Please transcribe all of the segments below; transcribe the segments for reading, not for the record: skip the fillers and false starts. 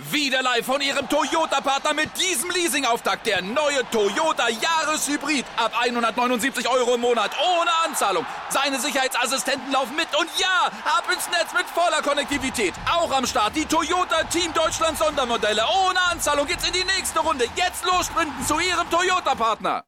Wieder live von Ihrem Toyota-Partner mit diesem Leasing-Auftakt. Der neue Toyota Jahreshybrid. Ab 179 € im Monat. Ohne Anzahlung. Seine Sicherheitsassistenten laufen mit. Und ja, ab ins Netz mit voller Konnektivität. Auch am Start die Toyota Team Deutschland Sondermodelle. Ohne Anzahlung geht's in die nächste Runde. Jetzt los sprinten zu Ihrem Toyota-Partner.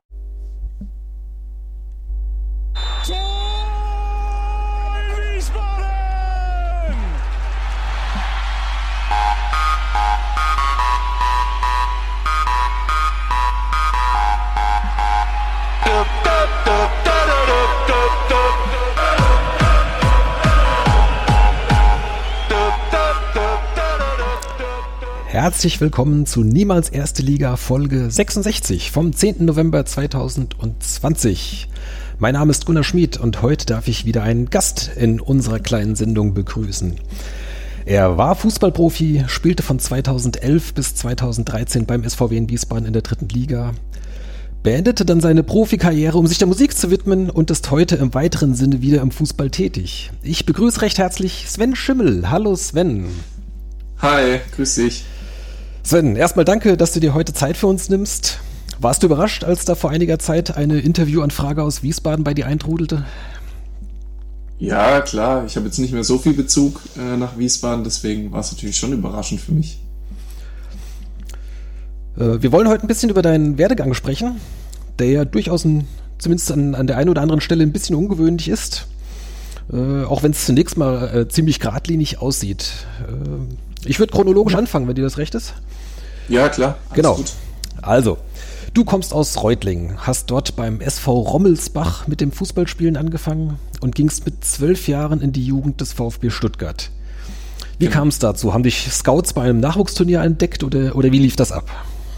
Herzlich willkommen zu Niemals Erste Liga Folge 66 vom 10. November 2020. Mein Name ist Gunnar Schmid und heute darf ich wieder einen Gast in unserer kleinen Sendung begrüßen. Er war Fußballprofi, spielte von 2011 bis 2013 beim SVW in Wiesbaden in der 3. Liga, beendete dann seine Profikarriere, um sich der Musik zu widmen und ist heute im weiteren Sinne wieder im Fußball tätig. Ich begrüße recht herzlich Sven Schimmel. Hallo Sven. Hi, grüß dich. Sven, erstmal danke, dass du dir heute Zeit für uns nimmst. Warst du überrascht, als da vor einiger Zeit eine Interviewanfrage aus Wiesbaden bei dir eintrudelte? Ja, klar. Ich habe jetzt nicht mehr so viel Bezug nach Wiesbaden, deswegen war es natürlich schon überraschend für mich. Wir wollen heute ein bisschen über deinen Werdegang sprechen, der ja durchaus zumindest an der einen oder anderen Stelle ein bisschen ungewöhnlich ist. Auch wenn es zunächst mal ziemlich geradlinig aussieht. Ich würde chronologisch anfangen, wenn dir das recht ist. Ja, klar. Genau. Gut. Also, du kommst aus Reutlingen, hast dort beim SV Rommelsbach mit dem Fußballspielen angefangen und gingst mit 12 Jahren in die Jugend des VfB Stuttgart. Wie kam es dazu? Haben dich Scouts bei einem Nachwuchsturnier entdeckt oder wie lief das ab?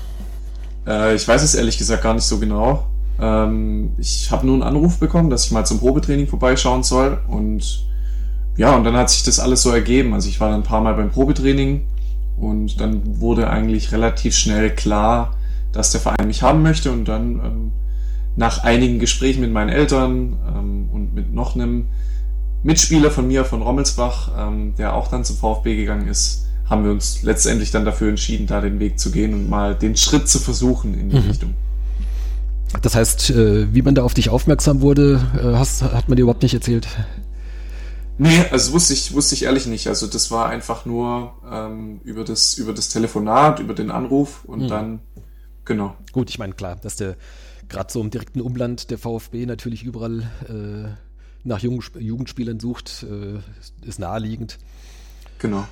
Ich weiß es ehrlich gesagt gar nicht so genau. Ich habe nur einen Anruf bekommen, dass ich mal zum Probetraining vorbeischauen soll und dann hat sich das alles so ergeben. Also ich war dann ein paar Mal beim Probetraining und dann wurde eigentlich relativ schnell klar, dass der Verein mich haben möchte und dann nach einigen Gesprächen mit meinen Eltern und mit noch einem Mitspieler von mir von Rommelsbach, der auch dann zum VfB gegangen ist, haben wir uns letztendlich dann dafür entschieden, da den Weg zu gehen und mal den Schritt zu versuchen in die Richtung. Das heißt, wie man da auf dich aufmerksam wurde, hat man dir überhaupt nicht erzählt? Nee, also wusste ich ehrlich nicht. Also das war einfach nur über das Telefonat, über den Anruf und dann, genau. Gut, ich meine, klar, dass der gerade so im direkten Umland der VfB natürlich überall nach Jugendspielern sucht, ist naheliegend. Genau.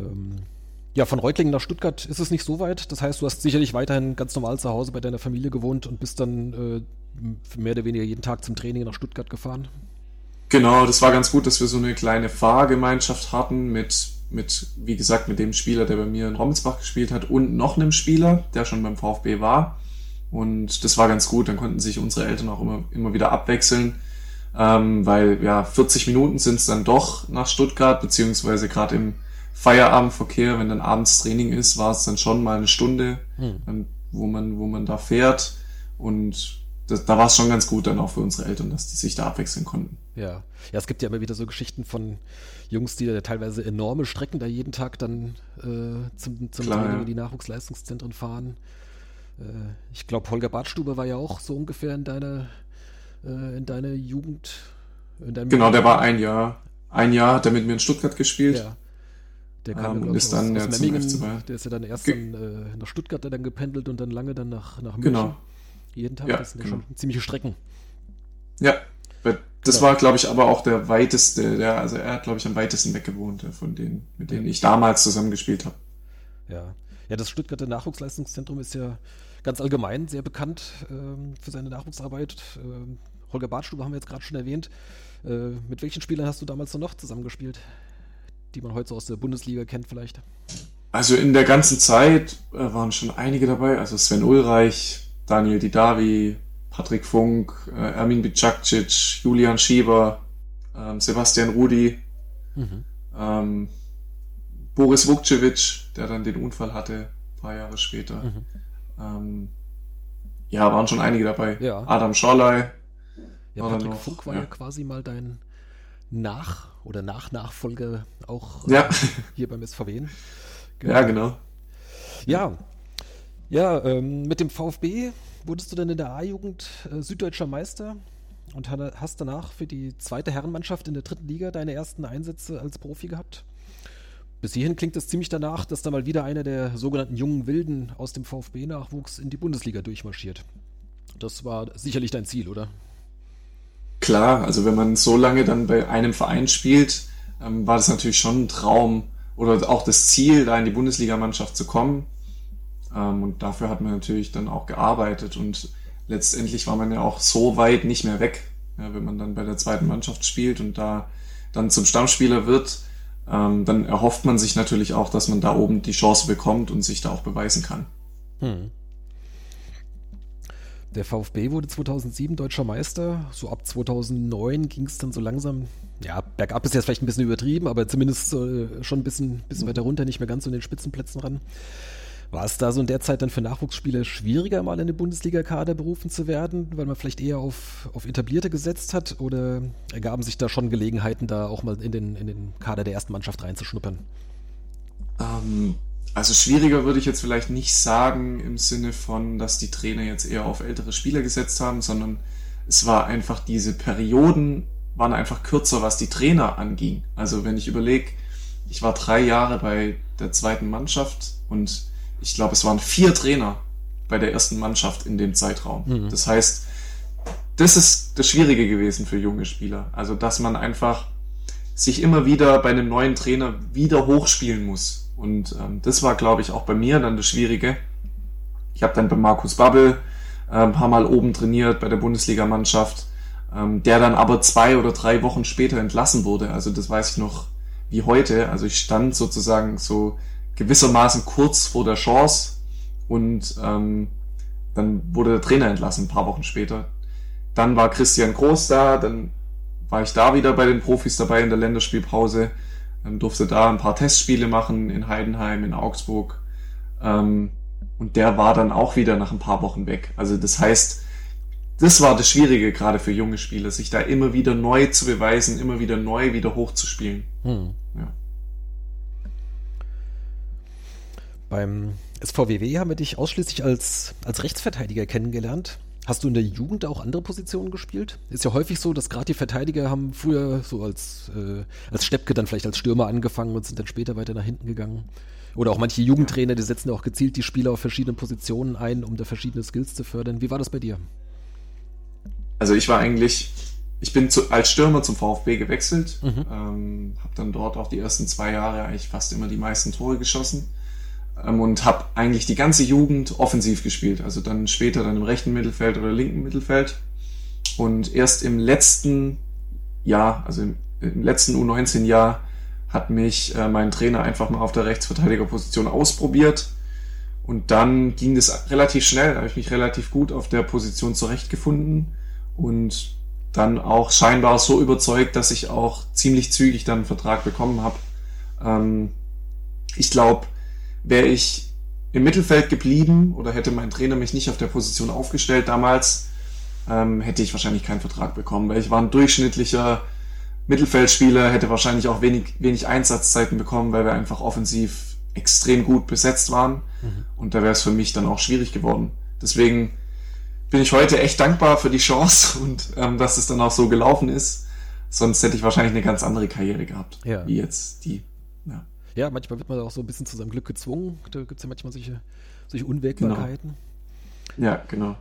Von Reutlingen nach Stuttgart ist es nicht so weit. Das heißt, du hast sicherlich weiterhin ganz normal zu Hause bei deiner Familie gewohnt und bist dann mehr oder weniger jeden Tag zum Training nach Stuttgart gefahren. Genau, das war ganz gut, dass wir so eine kleine Fahrgemeinschaft hatten mit, wie gesagt, mit dem Spieler, der bei mir in Rommelsbach gespielt hat und noch einem Spieler, der schon beim VfB war. Und das war ganz gut, dann konnten sich unsere Eltern auch immer wieder abwechseln, weil 40 Minuten sind es dann doch nach Stuttgart, beziehungsweise gerade im Feierabendverkehr, wenn dann abends Training ist, war es dann schon mal eine Stunde, wo man da fährt und da war es schon ganz gut dann auch für unsere Eltern, dass die sich da abwechseln konnten. Ja, es gibt ja immer wieder so Geschichten von Jungs, die da teilweise enorme Strecken da jeden Tag dann zum Training in die Nachwuchsleistungszentren fahren. Ich glaube, Holger Badstuber war ja auch so ungefähr in deiner Jugend. Genau, der war ein Jahr hat er mit mir in Stuttgart gespielt. Ja. Der kam und ist dann aus zum Memmingen, FC Bayern. der ist ja dann erst nach Stuttgart dann gependelt und dann lange dann nach München. Genau. Jeden Tag, Ja, das sind ja schon ziemliche Strecken. Ja, das war, glaube ich, aber auch der weiteste, also er hat, glaube ich, am weitesten weg gewohnt von denen, mit denen ich damals zusammen gespielt habe. Ja, das Stuttgarter Nachwuchsleistungszentrum ist ja ganz allgemein sehr bekannt für seine Nachwuchsarbeit. Holger Badstuber haben wir jetzt gerade schon erwähnt. Mit welchen Spielern hast du damals noch zusammengespielt, die man heute so aus der Bundesliga kennt vielleicht? Also in der ganzen Zeit waren schon einige dabei, also Sven Ulreich, Daniel Didavi, Patrick Funk, Ermin Bicakcic, Julian Schieber, Sebastian Rudi, Boris Vukcevic, der dann den Unfall hatte, ein paar Jahre später. Waren schon einige dabei. Ja. Adam Schorley. Ja, Patrick Funk war ja quasi mal dein Nachfolger auch hier beim SVW. Ja, genau. Mit dem VfB wurdest du dann in der A-Jugend süddeutscher Meister und hast danach für die zweite Herrenmannschaft in der 3. Liga deine ersten Einsätze als Profi gehabt. Bis hierhin klingt es ziemlich danach, dass da mal wieder einer der sogenannten jungen Wilden aus dem VfB-Nachwuchs in die Bundesliga durchmarschiert. Das war sicherlich dein Ziel, oder? Klar, also wenn man so lange dann bei einem Verein spielt, war das natürlich schon ein Traum oder auch das Ziel, da in die Bundesligamannschaft zu kommen. Und dafür hat man natürlich dann auch gearbeitet und letztendlich war man ja auch so weit nicht mehr weg. Ja, wenn man dann bei der zweiten Mannschaft spielt und da dann zum Stammspieler wird, dann erhofft man sich natürlich auch, dass man da oben die Chance bekommt und sich da auch beweisen kann. Der VfB wurde 2007 deutscher Meister. So ab 2009 ging es dann so langsam, ja, bergab ist jetzt vielleicht ein bisschen übertrieben, aber zumindest schon ein bisschen weiter runter, nicht mehr ganz so in den Spitzenplätzen ran. War es da so in der Zeit dann für Nachwuchsspieler schwieriger, mal in den Bundesliga-Kader berufen zu werden, weil man vielleicht eher auf Etablierte gesetzt hat? Oder ergaben sich da schon Gelegenheiten, da auch mal in den Kader der ersten Mannschaft reinzuschnuppern? Also schwieriger würde ich jetzt vielleicht nicht sagen im Sinne von, dass die Trainer jetzt eher auf ältere Spieler gesetzt haben, sondern es war einfach, diese Perioden waren einfach kürzer, was die Trainer anging. Also wenn ich überlege, ich war 3 Jahre bei der zweiten Mannschaft und ich glaube, es waren 4 Trainer bei der ersten Mannschaft in dem Zeitraum. Das heißt, das ist das Schwierige gewesen für junge Spieler. Also, dass man einfach sich immer wieder bei einem neuen Trainer wieder hochspielen muss. Und das war, glaube ich, auch bei mir dann das Schwierige. Ich habe dann bei Markus Babbel ein paar Mal oben trainiert bei der Bundesligamannschaft, der dann aber 2 oder 3 Wochen später entlassen wurde. Also das weiß ich noch wie heute. Also ich stand sozusagen so gewissermaßen kurz vor der Chance und dann wurde der Trainer entlassen, ein paar Wochen später. Dann war Christian Groß da, dann war ich da wieder bei den Profis dabei in der Länderspielpause, durfte da ein paar Testspiele machen in Heidenheim, in Augsburg und der war dann auch wieder nach ein paar Wochen weg. Also das heißt, das war das Schwierige gerade für junge Spieler, sich da immer wieder neu zu beweisen, immer wieder neu wieder hochzuspielen. Ja. Beim SVWW haben wir dich ausschließlich als Rechtsverteidiger kennengelernt. Hast du in der Jugend auch andere Positionen gespielt? Ist ja häufig so, dass gerade die Verteidiger haben früher so als Steppke dann vielleicht als Stürmer angefangen und sind dann später weiter nach hinten gegangen. Oder auch manche Jugendtrainer, die setzen auch gezielt die Spieler auf verschiedenen Positionen ein, um da verschiedene Skills zu fördern. Wie war das bei dir? Also ich bin als Stürmer zum VfB gewechselt, habe dann dort auch die ersten 2 Jahre eigentlich fast immer die meisten Tore geschossen. Und habe eigentlich die ganze Jugend offensiv gespielt, also dann später dann im rechten Mittelfeld oder linken Mittelfeld und erst im letzten Jahr, also im letzten U19-Jahr hat mich mein Trainer einfach mal auf der Rechtsverteidigerposition ausprobiert und dann ging das relativ schnell, da habe ich mich relativ gut auf der Position zurechtgefunden und dann auch scheinbar so überzeugt, dass ich auch ziemlich zügig dann einen Vertrag bekommen habe. Ich glaube, wäre ich im Mittelfeld geblieben oder hätte mein Trainer mich nicht auf der Position aufgestellt damals, hätte ich wahrscheinlich keinen Vertrag bekommen, weil ich war ein durchschnittlicher Mittelfeldspieler, hätte wahrscheinlich auch wenig Einsatzzeiten bekommen, weil wir einfach offensiv extrem gut besetzt waren und da wäre es für mich dann auch schwierig geworden. Deswegen bin ich heute echt dankbar für die Chance und dass es dann auch so gelaufen ist, sonst hätte ich wahrscheinlich eine ganz andere Karriere gehabt, wie jetzt die. Ja, manchmal wird man auch so ein bisschen zu seinem Glück gezwungen. Da gibt es ja manchmal solche Unwägbarkeiten. Ja, genau.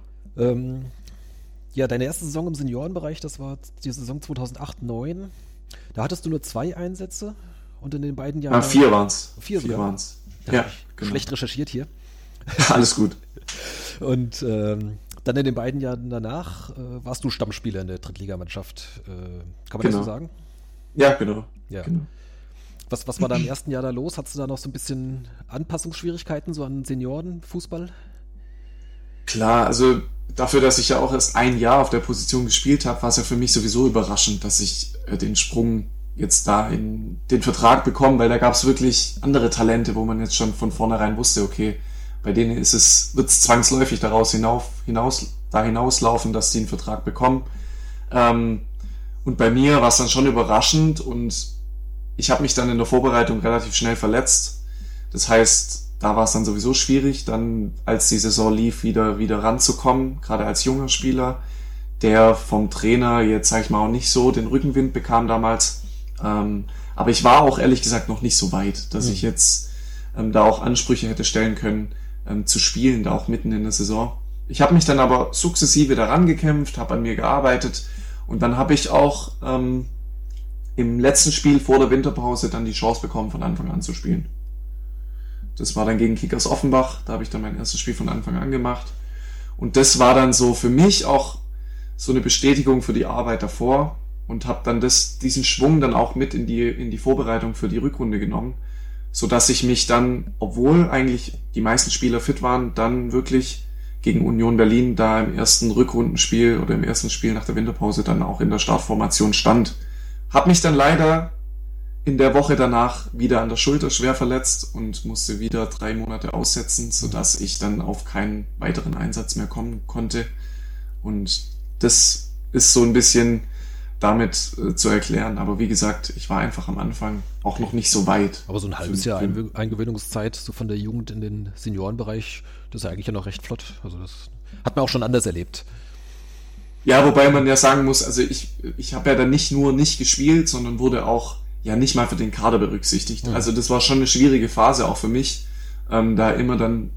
Deine erste Saison im Seniorenbereich, das war die Saison 2008/09. Da hattest du nur 2 Einsätze und in den beiden Jahren... 4 waren es. 4 waren es. Ja, genau. Schlecht recherchiert hier. Alles gut. Und dann in den beiden Jahren danach warst du Stammspieler in der Drittligamannschaft. Kann man das so sagen? Ja, genau. Ja. Genau. Was war da im ersten Jahr da los? Hattest du da noch so ein bisschen Anpassungsschwierigkeiten so an Seniorenfußball? Klar, also dafür, dass ich ja auch erst 1 Jahr auf der Position gespielt habe, war es ja für mich sowieso überraschend, dass ich den Sprung jetzt da in den Vertrag bekomme, weil da gab es wirklich andere Talente, wo man jetzt schon von vornherein wusste, okay, bei denen wird es zwangsläufig hinauslaufen, dass die einen Vertrag bekommen. Und bei mir war es dann schon überraschend und ich habe mich dann in der Vorbereitung relativ schnell verletzt. Das heißt, da war es dann sowieso schwierig, dann als die Saison lief, wieder ranzukommen, gerade als junger Spieler, der vom Trainer jetzt, sag ich mal, auch nicht so den Rückenwind bekam damals. Aber ich war auch ehrlich gesagt noch nicht so weit, dass ich jetzt da auch Ansprüche hätte stellen können, zu spielen, da auch mitten in der Saison. Ich habe mich dann aber sukzessive daran gekämpft, habe an mir gearbeitet und dann habe ich auch im letzten Spiel vor der Winterpause dann die Chance bekommen, von Anfang an zu spielen. Das war dann gegen Kickers Offenbach, da habe ich dann mein erstes Spiel von Anfang an gemacht. Und das war dann so für mich auch so eine Bestätigung für die Arbeit davor und habe dann diesen Schwung dann auch mit in die Vorbereitung für die Rückrunde genommen, so dass ich mich dann, obwohl eigentlich die meisten Spieler fit waren, dann wirklich gegen Union Berlin da im ersten Rückrundenspiel oder im ersten Spiel nach der Winterpause dann auch in der Startformation stand. Hab mich dann leider in der Woche danach wieder an der Schulter schwer verletzt und musste wieder 3 Monate aussetzen, sodass ich dann auf keinen weiteren Einsatz mehr kommen konnte. Und das ist so ein bisschen damit zu erklären. Aber wie gesagt, ich war einfach am Anfang auch noch nicht so weit. Aber so ein halbes Jahr Eingewöhnungszeit, so von der Jugend in den Seniorenbereich, das ist ja eigentlich ja noch recht flott. Also das hat man auch schon anders erlebt. Ja, wobei man ja sagen muss, also ich habe ja dann nicht nur nicht gespielt, sondern wurde auch ja nicht mal für den Kader berücksichtigt. Also das war schon eine schwierige Phase auch für mich, da immer dann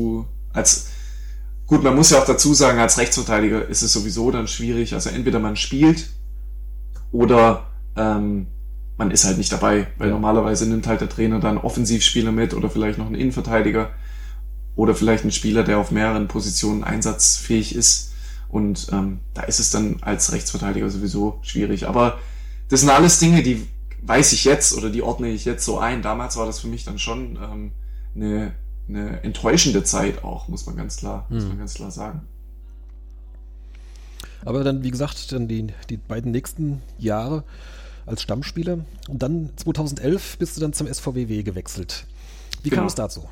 gut, man muss ja auch dazu sagen, als Rechtsverteidiger ist es sowieso dann schwierig, also entweder man spielt oder man ist halt nicht dabei, weil normalerweise nimmt halt der Trainer dann Offensivspieler mit oder vielleicht noch einen Innenverteidiger oder vielleicht einen Spieler, der auf mehreren Positionen einsatzfähig ist. Und da ist es dann als Rechtsverteidiger sowieso schwierig. Aber das sind alles Dinge, die weiß ich jetzt oder die ordne ich jetzt so ein. Damals war das für mich dann schon eine enttäuschende Zeit auch, muss man ganz klar sagen. Aber dann, wie gesagt, dann die beiden nächsten Jahre als Stammspieler und dann 2011 bist du dann zum SVW gewechselt. Wie kam es dazu?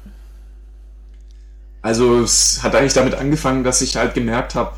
Also es hat eigentlich damit angefangen, dass ich halt gemerkt habe,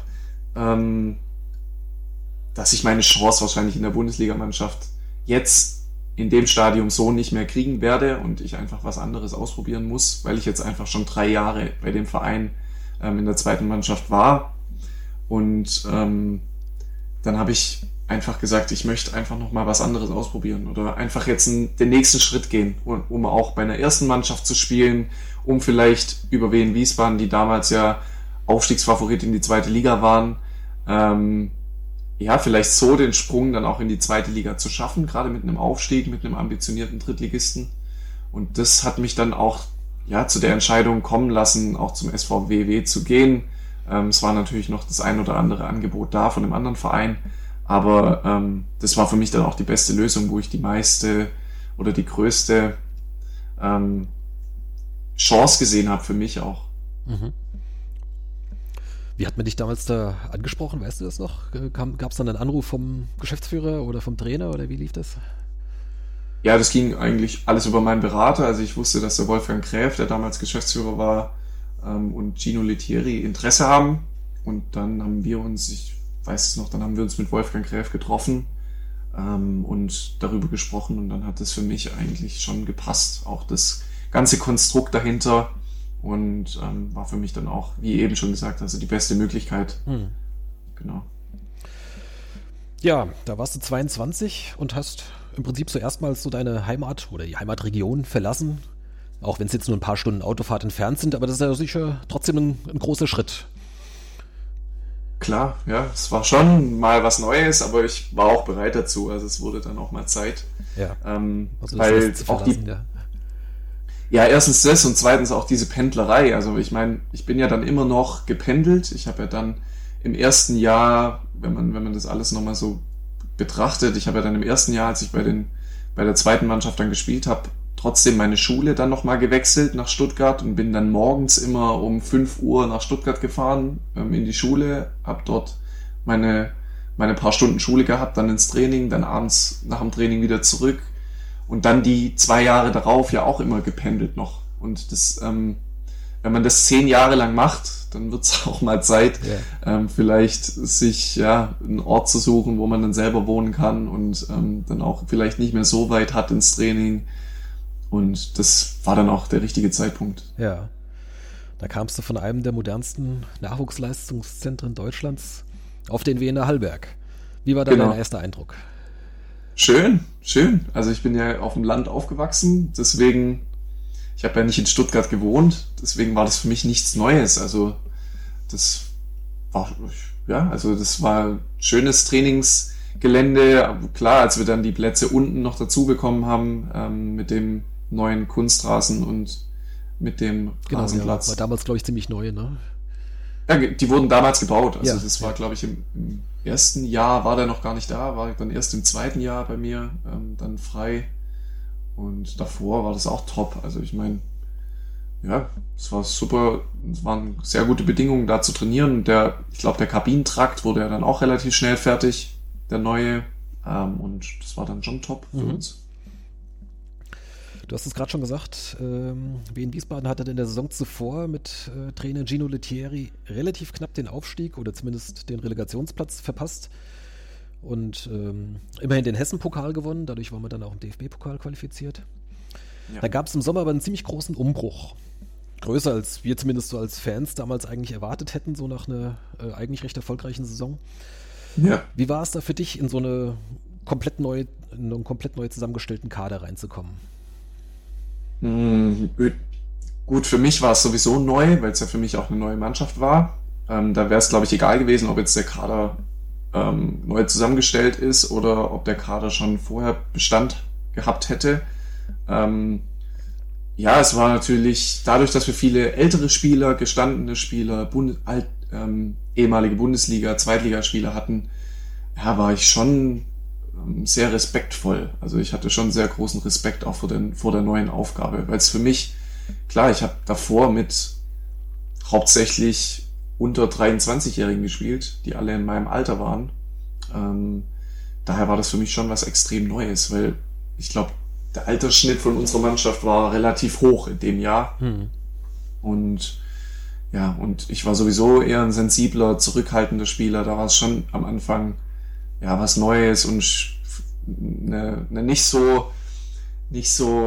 dass ich meine Chance wahrscheinlich in der Bundesligamannschaft jetzt in dem Stadium so nicht mehr kriegen werde und ich einfach was anderes ausprobieren muss, weil ich jetzt einfach schon 3 Jahre bei dem Verein in der zweiten Mannschaft war. Und dann habe ich einfach gesagt, ich möchte einfach nochmal was anderes ausprobieren oder einfach jetzt den nächsten Schritt gehen, um auch bei einer ersten Mannschaft zu spielen, um vielleicht über Wien Wiesbaden, die damals ja Aufstiegsfavorit in die zweite Liga waren, vielleicht so den Sprung dann auch in die zweite Liga zu schaffen, gerade mit einem Aufstieg, mit einem ambitionierten Drittligisten. Und das hat mich dann auch zu der Entscheidung kommen lassen, auch zum SVW zu gehen. Es war natürlich noch das ein oder andere Angebot da von einem anderen Verein, aber das war für mich dann auch die beste Lösung, wo ich die meiste oder die größte Chance gesehen habe für mich auch. Mhm. Wie hat man dich damals da angesprochen? Weißt du das noch? Gab es dann einen Anruf vom Geschäftsführer oder vom Trainer oder wie lief das? Ja, das ging eigentlich alles über meinen Berater. Also ich wusste, dass der Wolfgang Gräf, der damals Geschäftsführer war, und Gino Lettieri Interesse haben. Und dann haben wir uns, ich weiß es noch, dann haben wir uns mit Wolfgang Gräf getroffen und darüber gesprochen. Und dann hat es für mich eigentlich schon gepasst. Auch das ganze Konstrukt dahinter. Und war für mich dann auch, wie eben schon gesagt, also die beste Möglichkeit. Genau. Ja, da warst du 22 und hast im Prinzip so erstmals so deine Heimat oder die Heimatregion verlassen. Auch wenn es jetzt nur ein paar Stunden Autofahrt entfernt sind, aber das ist ja sicher trotzdem ein großer Schritt. Klar, ja, es war schon mal was Neues, aber ich war auch bereit dazu. Also es wurde dann auch mal Zeit. Ja, also weil auch ja, erstens das und zweitens auch diese Pendlerei. Also ich meine, ich bin ja dann immer noch gependelt. Ich habe ja dann im ersten Jahr, wenn man das alles nochmal so betrachtet, ich habe ja dann im ersten Jahr, als ich bei der zweiten Mannschaft dann gespielt habe, trotzdem meine Schule dann nochmal gewechselt nach Stuttgart und bin dann morgens immer um 5 Uhr nach Stuttgart gefahren, in die Schule, habe dort meine paar Stunden Schule gehabt, dann ins Training, dann abends nach dem Training wieder zurück. Und dann die 2 Jahre darauf ja auch immer gependelt noch. Und das, wenn man das 10 Jahre lang macht, dann wird es auch mal Zeit, vielleicht sich einen Ort zu suchen, wo man dann selber wohnen kann und dann auch vielleicht nicht mehr so weit hat ins Training. Und das war dann auch der richtige Zeitpunkt. Ja. Da kamst du von einem der modernsten Nachwuchsleistungszentren Deutschlands auf den Wiener Hallberg. Wie war da dein erster Eindruck? Schön. Also ich bin ja auf dem Land aufgewachsen, deswegen, ich habe ja nicht in Stuttgart gewohnt, deswegen war das für mich nichts Neues. Also das war ein schönes Trainingsgelände. Klar, als wir dann die Plätze unten noch dazu bekommen haben, mit dem neuen Kunstrasen und mit dem Rasenplatz. War damals, glaube ich, ziemlich neu, ne? Ja, die wurden damals gebaut. Also ja, das war, glaube ich, im ersten Jahr war der noch gar nicht da, war dann erst im zweiten Jahr bei mir dann frei. Und davor war das auch top. Also ich meine, ja, es war super, es waren sehr gute Bedingungen da zu trainieren. Und ich glaube, der Kabinentrakt wurde ja dann auch relativ schnell fertig, der neue. Und das war dann schon top für uns. Du hast es gerade schon gesagt, Wien Wiesbaden hatte in der Saison zuvor mit Trainer Gino Lettieri relativ knapp den Aufstieg oder zumindest den Relegationsplatz verpasst und immerhin den Hessen-Pokal gewonnen, dadurch waren wir dann auch im DFB-Pokal qualifiziert. Ja. Da gab es im Sommer aber einen ziemlich großen Umbruch. Größer als wir zumindest so als Fans damals eigentlich erwartet hätten, so nach einer eigentlich recht erfolgreichen Saison. Ja. Wie war es da für dich, in so einen komplett neu zusammengestellten Kader reinzukommen? Gut, für mich war es sowieso neu, weil es ja für mich auch eine neue Mannschaft war. Da wäre es, glaube ich, egal gewesen, ob jetzt der Kader neu zusammengestellt ist oder ob der Kader schon vorher Bestand gehabt hätte. Ja, es war natürlich dadurch, dass wir viele ältere Spieler, gestandene Spieler, ehemalige Bundesliga, Zweitligaspieler hatten, ja, war ich schon sehr respektvoll. Also ich hatte schon sehr großen Respekt auch vor der neuen Aufgabe, weil es für mich, klar, ich habe davor mit hauptsächlich unter 23-Jährigen gespielt, die alle in meinem Alter waren. Daher war das für mich schon was extrem Neues, weil ich glaube, der Altersschnitt von unserer Mannschaft war relativ hoch in dem Jahr. Und ja, und ich war sowieso eher ein sensibler, zurückhaltender Spieler. Da war es schon am Anfang ja was Neues und eine nicht so wie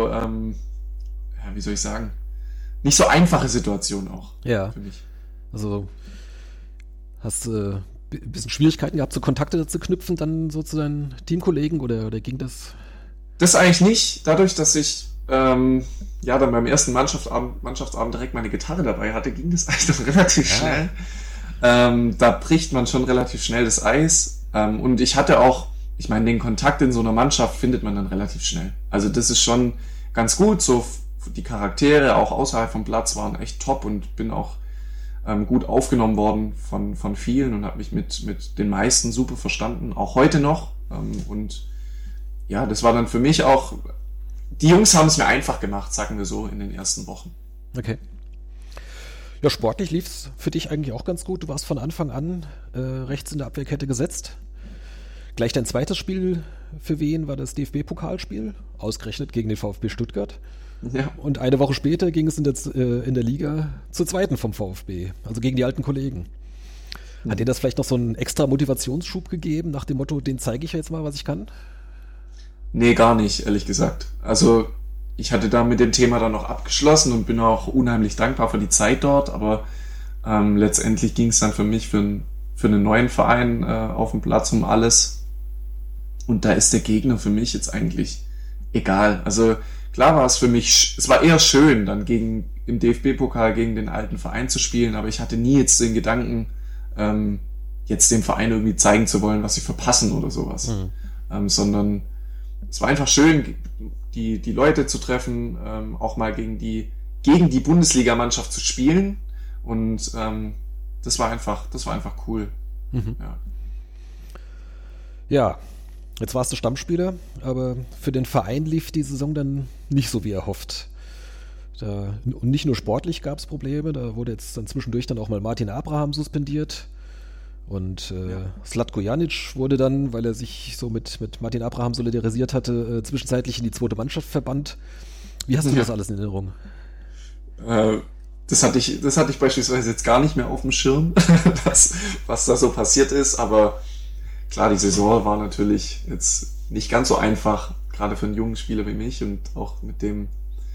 soll ich sagen, nicht so einfache Situation auch für mich. Also hast du ein bisschen Schwierigkeiten gehabt, so Kontakte zu knüpfen dann so zu deinen Teamkollegen oder ging das? Das eigentlich nicht. Dadurch, dass ich dann beim ersten Mannschaftsabend direkt meine Gitarre dabei hatte, ging das eigentlich dann relativ schnell. Da bricht man schon relativ schnell das Eis. Und ich hatte auch, ich meine, den Kontakt in so einer Mannschaft findet man dann relativ schnell. Also das ist schon ganz gut. So die Charaktere auch außerhalb vom Platz waren echt top und bin auch gut aufgenommen worden von vielen und habe mich mit den meisten super verstanden, auch heute noch. Und ja, das war dann für mich auch, die Jungs haben es mir einfach gemacht, sagen wir so, in den ersten Wochen. Okay. Ja, sportlich lief es für dich eigentlich auch ganz gut. Du warst von Anfang an rechts in der Abwehrkette gesetzt. Gleich dein zweites Spiel für Wien war das DFB-Pokalspiel, ausgerechnet gegen den VfB Stuttgart. Ja. Und eine Woche später ging es in der Liga zur zweiten vom VfB, also gegen die alten Kollegen. Hat dir das vielleicht noch so einen extra Motivationsschub gegeben, nach dem Motto, den zeige ich jetzt mal, was ich kann? Nee, gar nicht, ehrlich gesagt. Also ich hatte da mit dem Thema dann noch abgeschlossen und bin auch unheimlich dankbar für die Zeit dort, aber letztendlich ging es dann für mich für einen neuen Verein auf dem Platz um alles. Und da ist der Gegner für mich jetzt eigentlich egal. Also klar war es für mich, es war eher schön, dann im DFB-Pokal gegen den alten Verein zu spielen, aber ich hatte nie jetzt den Gedanken, jetzt dem Verein irgendwie zeigen zu wollen, was sie verpassen oder sowas. Sondern es war einfach schön, die Leute zu treffen, auch mal gegen die Bundesligamannschaft zu spielen. Und das war einfach cool. Ja, jetzt warst du Stammspieler, aber für den Verein lief die Saison dann nicht so wie erhofft. Und nicht nur sportlich gab es Probleme, da wurde jetzt dann zwischendurch dann auch mal Martin Abraham suspendiert. Und Zlatko Janic wurde dann, weil er sich so mit Martin Abraham solidarisiert hatte, zwischenzeitlich in die zweite Mannschaft verbannt. Wie hast du das alles in Erinnerung? Das hatte ich beispielsweise jetzt gar nicht mehr auf dem Schirm, was da so passiert ist. Aber klar, die Saison war natürlich jetzt nicht ganz so einfach, gerade für einen jungen Spieler wie mich und auch mit dem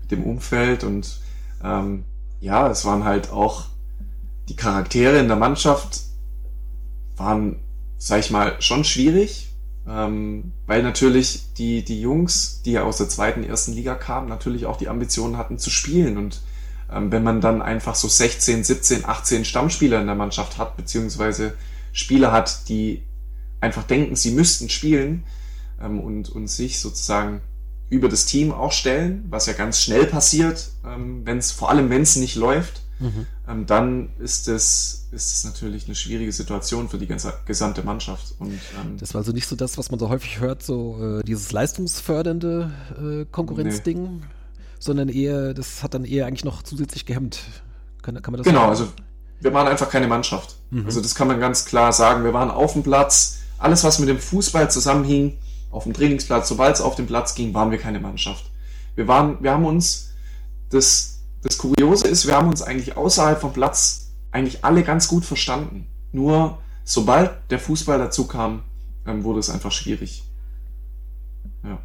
dem Umfeld und es waren halt auch die Charaktere in der Mannschaft waren, sag ich mal, schon schwierig, weil natürlich die Jungs, die ja aus der zweiten, ersten Liga kamen, natürlich auch die Ambitionen hatten zu spielen und wenn man dann einfach so 16, 17, 18 Stammspieler in der Mannschaft hat, beziehungsweise Spieler hat, die einfach denken, sie müssten spielen und sich sozusagen über das Team auch stellen, was ja ganz schnell passiert, vor allem wenn es nicht läuft, dann ist es natürlich eine schwierige Situation für die gesamte Mannschaft. Und, das war also nicht so das, was man so häufig hört, so dieses leistungsfördernde Konkurrenzding, nee, sondern das hat dann eher eigentlich noch zusätzlich gehemmt. Kann man das genau, sagen? Also wir waren einfach keine Mannschaft. Also das kann man ganz klar sagen. Wir waren auf dem Platz, alles was mit dem Fußball zusammenhing, auf dem Trainingsplatz, sobald es auf den Platz ging, waren wir keine Mannschaft. Wir haben uns, das Kuriose ist, wir haben uns eigentlich außerhalb vom Platz eigentlich alle ganz gut verstanden. Nur sobald der Fußball dazu kam, wurde es einfach schwierig. Ja.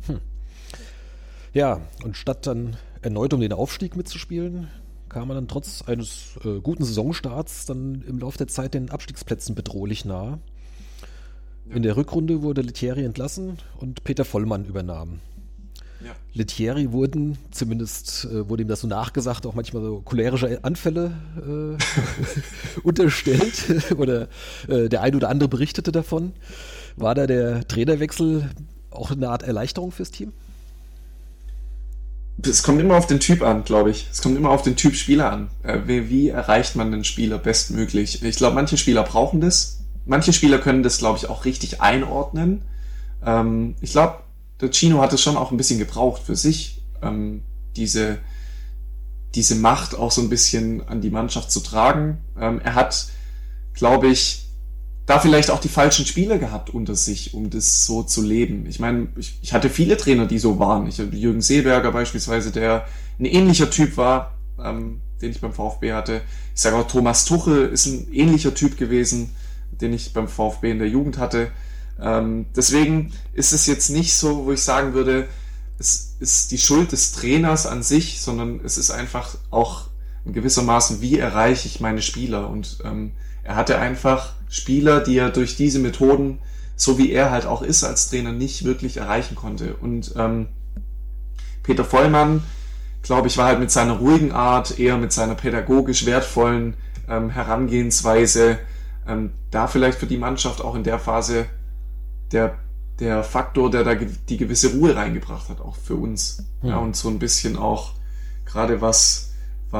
Ja, und statt dann erneut um den Aufstieg mitzuspielen, kam man dann trotz eines guten Saisonstarts dann im Laufe der Zeit den Abstiegsplätzen bedrohlich nahe. Ja. In der Rückrunde wurde Lettieri entlassen und Peter Vollmann übernahm. Ja. Lettieri wurde ihm das so nachgesagt, auch manchmal so cholerische Anfälle unterstellt oder der ein oder andere berichtete davon. War da der Trainerwechsel auch eine Art Erleichterung fürs Team? Es kommt immer auf den Typ an, glaube ich. Es kommt immer auf den Typ Spieler an. Wie erreicht man den Spieler bestmöglich? Ich glaube, manche Spieler brauchen das. Manche Spieler können das, glaube ich, auch richtig einordnen. Ich glaube, der Gino hat es schon auch ein bisschen gebraucht für sich, diese Macht auch so ein bisschen an die Mannschaft zu tragen. Er hat, glaube ich, da vielleicht auch die falschen Spieler gehabt unter sich, um das so zu leben. Ich meine, ich hatte viele Trainer, die so waren. Ich hatte Jürgen Seeberger beispielsweise, der ein ähnlicher Typ war, den ich beim VfB hatte. Ich sage auch, Thomas Tuchel ist ein ähnlicher Typ gewesen, den ich beim VfB in der Jugend hatte. Deswegen ist es jetzt nicht so, wo ich sagen würde, es ist die Schuld des Trainers an sich, sondern es ist einfach auch in gewissermaßen, wie erreiche ich meine Spieler? Und er hatte einfach Spieler, die er durch diese Methoden, so wie er halt auch ist als Trainer, nicht wirklich erreichen konnte. Und Peter Vollmann, glaube ich, war halt mit seiner ruhigen Art, eher mit seiner pädagogisch wertvollen Herangehensweise, da vielleicht für die Mannschaft auch in der Phase der Faktor, der da die gewisse Ruhe reingebracht hat, auch für uns. Ja, und so ein bisschen auch, gerade was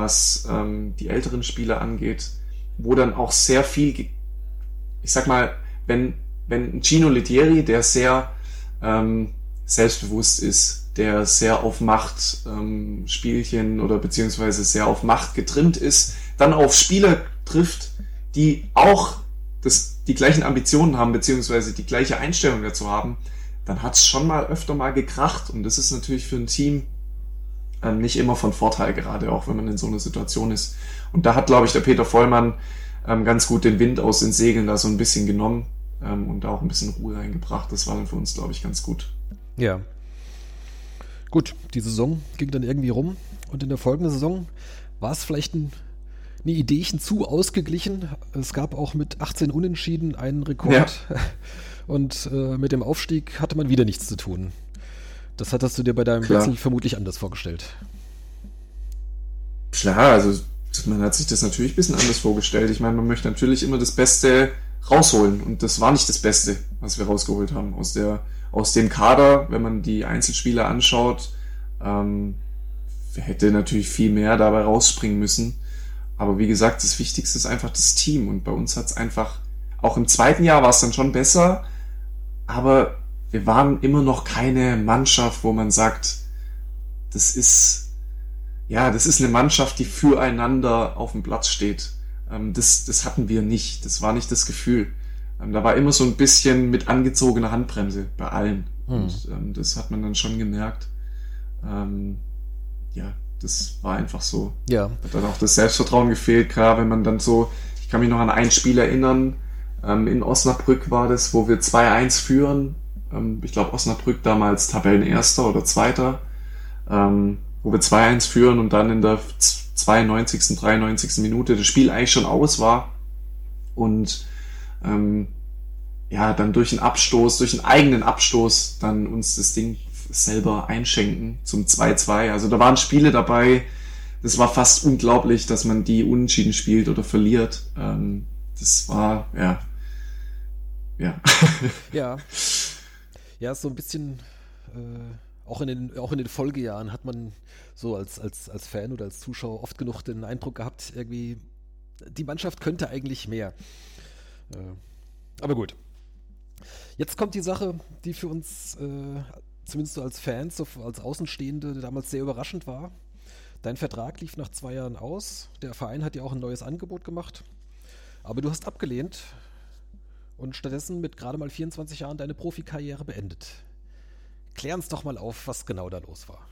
die älteren Spieler angeht, wo dann auch sehr viel, ich sag mal, wenn Gino Lettieri, der sehr selbstbewusst ist, der sehr auf Macht Spielchen oder beziehungsweise sehr auf Macht getrimmt ist, dann auf Spieler trifft, die auch die gleichen Ambitionen haben, beziehungsweise die gleiche Einstellung dazu haben, dann hat es schon mal öfter mal gekracht. Und das ist natürlich für ein Team nicht immer von Vorteil, gerade auch wenn man in so einer Situation ist. Und da hat, glaube ich, der Peter Vollmann ganz gut den Wind aus den Segeln da so ein bisschen genommen und da auch ein bisschen Ruhe reingebracht. Das war dann für uns, glaube ich, ganz gut. Ja. Gut, die Saison ging dann irgendwie rum und in der folgenden Saison war es vielleicht eine Ideechen zu ausgeglichen. Es gab auch mit 18 Unentschieden einen Rekord und mit dem Aufstieg hatte man wieder nichts zu tun. Das hattest du dir bei deinem Wechsel vermutlich anders vorgestellt. Klar, also man hat sich das natürlich ein bisschen anders vorgestellt. Ich meine, man möchte natürlich immer das Beste rausholen und das war nicht das Beste, was wir rausgeholt haben. Aus dem Kader, wenn man die Einzelspieler anschaut, hätte natürlich viel mehr dabei rausspringen müssen. Aber wie gesagt, das Wichtigste ist einfach das Team. Und bei uns hat es einfach, auch im zweiten Jahr war es dann schon besser, aber wir waren immer noch keine Mannschaft, wo man sagt, das ist eine Mannschaft, die füreinander auf dem Platz steht. Das hatten wir nicht. Das war nicht das Gefühl. Da war immer so ein bisschen mit angezogener Handbremse bei allen. Und das hat man dann schon gemerkt. Das war einfach so. Ja. Hat dann auch das Selbstvertrauen gefehlt, klar, wenn man dann so, ich kann mich noch an ein Spiel erinnern, in Osnabrück war das, wo wir 2-1 führen. Ich glaube, Osnabrück damals Tabellenerster oder Zweiter. wo wir 2-1 führen und dann in der 92., 93. Minute das Spiel eigentlich schon aus war und dann durch einen eigenen Abstoß dann uns das Ding selber einschenken zum 2-2. Also da waren Spiele dabei, das war fast unglaublich, dass man die unentschieden spielt oder verliert. Das war, ja. Ja, so ein bisschen, auch in den Folgejahren hat man so als Fan oder als Zuschauer oft genug den Eindruck gehabt, irgendwie, die Mannschaft könnte eigentlich mehr. Aber gut. Jetzt kommt die Sache, die für uns, zumindest so als Fans, so als Außenstehende, damals sehr überraschend war. Dein Vertrag lief nach 2 Jahren aus. Der Verein hat dir auch ein neues Angebot gemacht. Aber du hast abgelehnt und stattdessen mit gerade mal 24 Jahren deine Profikarriere beendet. Klär uns doch mal auf, was genau da los war.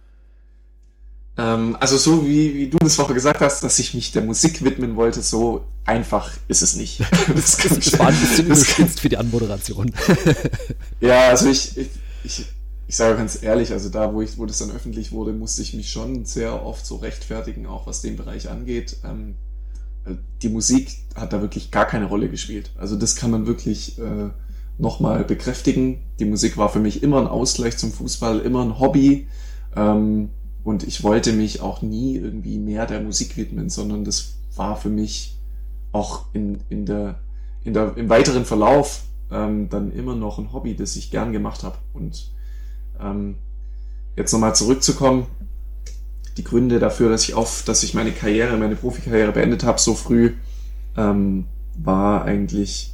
Also so wie du das vorher gesagt hast, dass ich mich der Musik widmen wollte, so einfach ist es nicht. Das war ein bisschen überspitzt für die Anmoderation. Ja, also ich sage ganz ehrlich, also da, wo das dann öffentlich wurde, musste ich mich schon sehr oft so rechtfertigen, auch was den Bereich angeht. Die Musik hat da wirklich gar keine Rolle gespielt. Also das kann man wirklich nochmal bekräftigen. Die Musik war für mich immer ein Ausgleich zum Fußball, immer ein Hobby. Und ich wollte mich auch nie irgendwie mehr der Musik widmen, sondern das war für mich auch im weiteren Verlauf dann immer noch ein Hobby, das ich gern gemacht habe. Und jetzt nochmal zurückzukommen, die Gründe dafür, dass ich meine Profikarriere beendet habe so früh, war eigentlich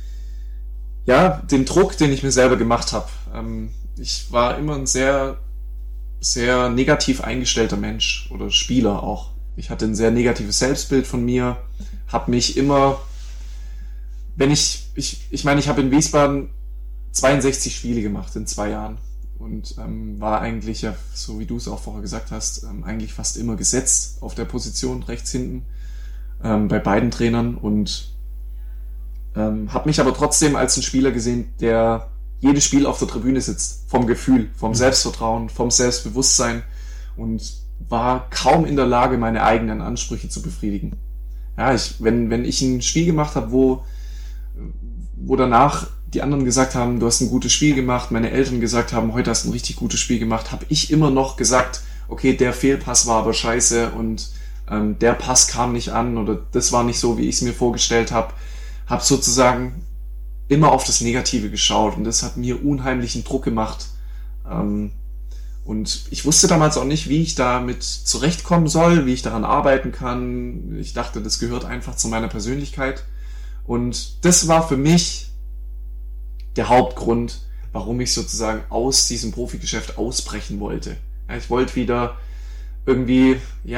den Druck, den ich mir selber gemacht habe. Ich war immer ein sehr, sehr negativ eingestellter Mensch oder Spieler auch. Ich hatte ein sehr negatives Selbstbild von mir, habe mich immer, ich habe in Wiesbaden 62 Spiele gemacht in 2 Jahren und war eigentlich, ja, so wie du es auch vorher gesagt hast, eigentlich fast immer gesetzt auf der Position rechts hinten bei beiden Trainern und habe mich aber trotzdem als ein Spieler gesehen, der jedes Spiel auf der Tribüne sitzt, vom Gefühl, vom Selbstvertrauen, vom Selbstbewusstsein und war kaum in der Lage, meine eigenen Ansprüche zu befriedigen. Ja, wenn ich ein Spiel gemacht habe, wo danach die anderen gesagt haben, du hast ein gutes Spiel gemacht, meine Eltern gesagt haben, heute hast du ein richtig gutes Spiel gemacht, habe ich immer noch gesagt, okay, der Fehlpass war aber scheiße und der Pass kam nicht an oder das war nicht so, wie ich es mir vorgestellt habe. Habe sozusagen immer auf das Negative geschaut und das hat mir unheimlichen Druck gemacht. Und ich wusste damals auch nicht, wie ich damit zurechtkommen soll, wie ich daran arbeiten kann. Ich dachte, das gehört einfach zu meiner Persönlichkeit. Und das war für mich der Hauptgrund, warum ich sozusagen aus diesem Profigeschäft ausbrechen wollte. Ja, ich wollte wieder irgendwie,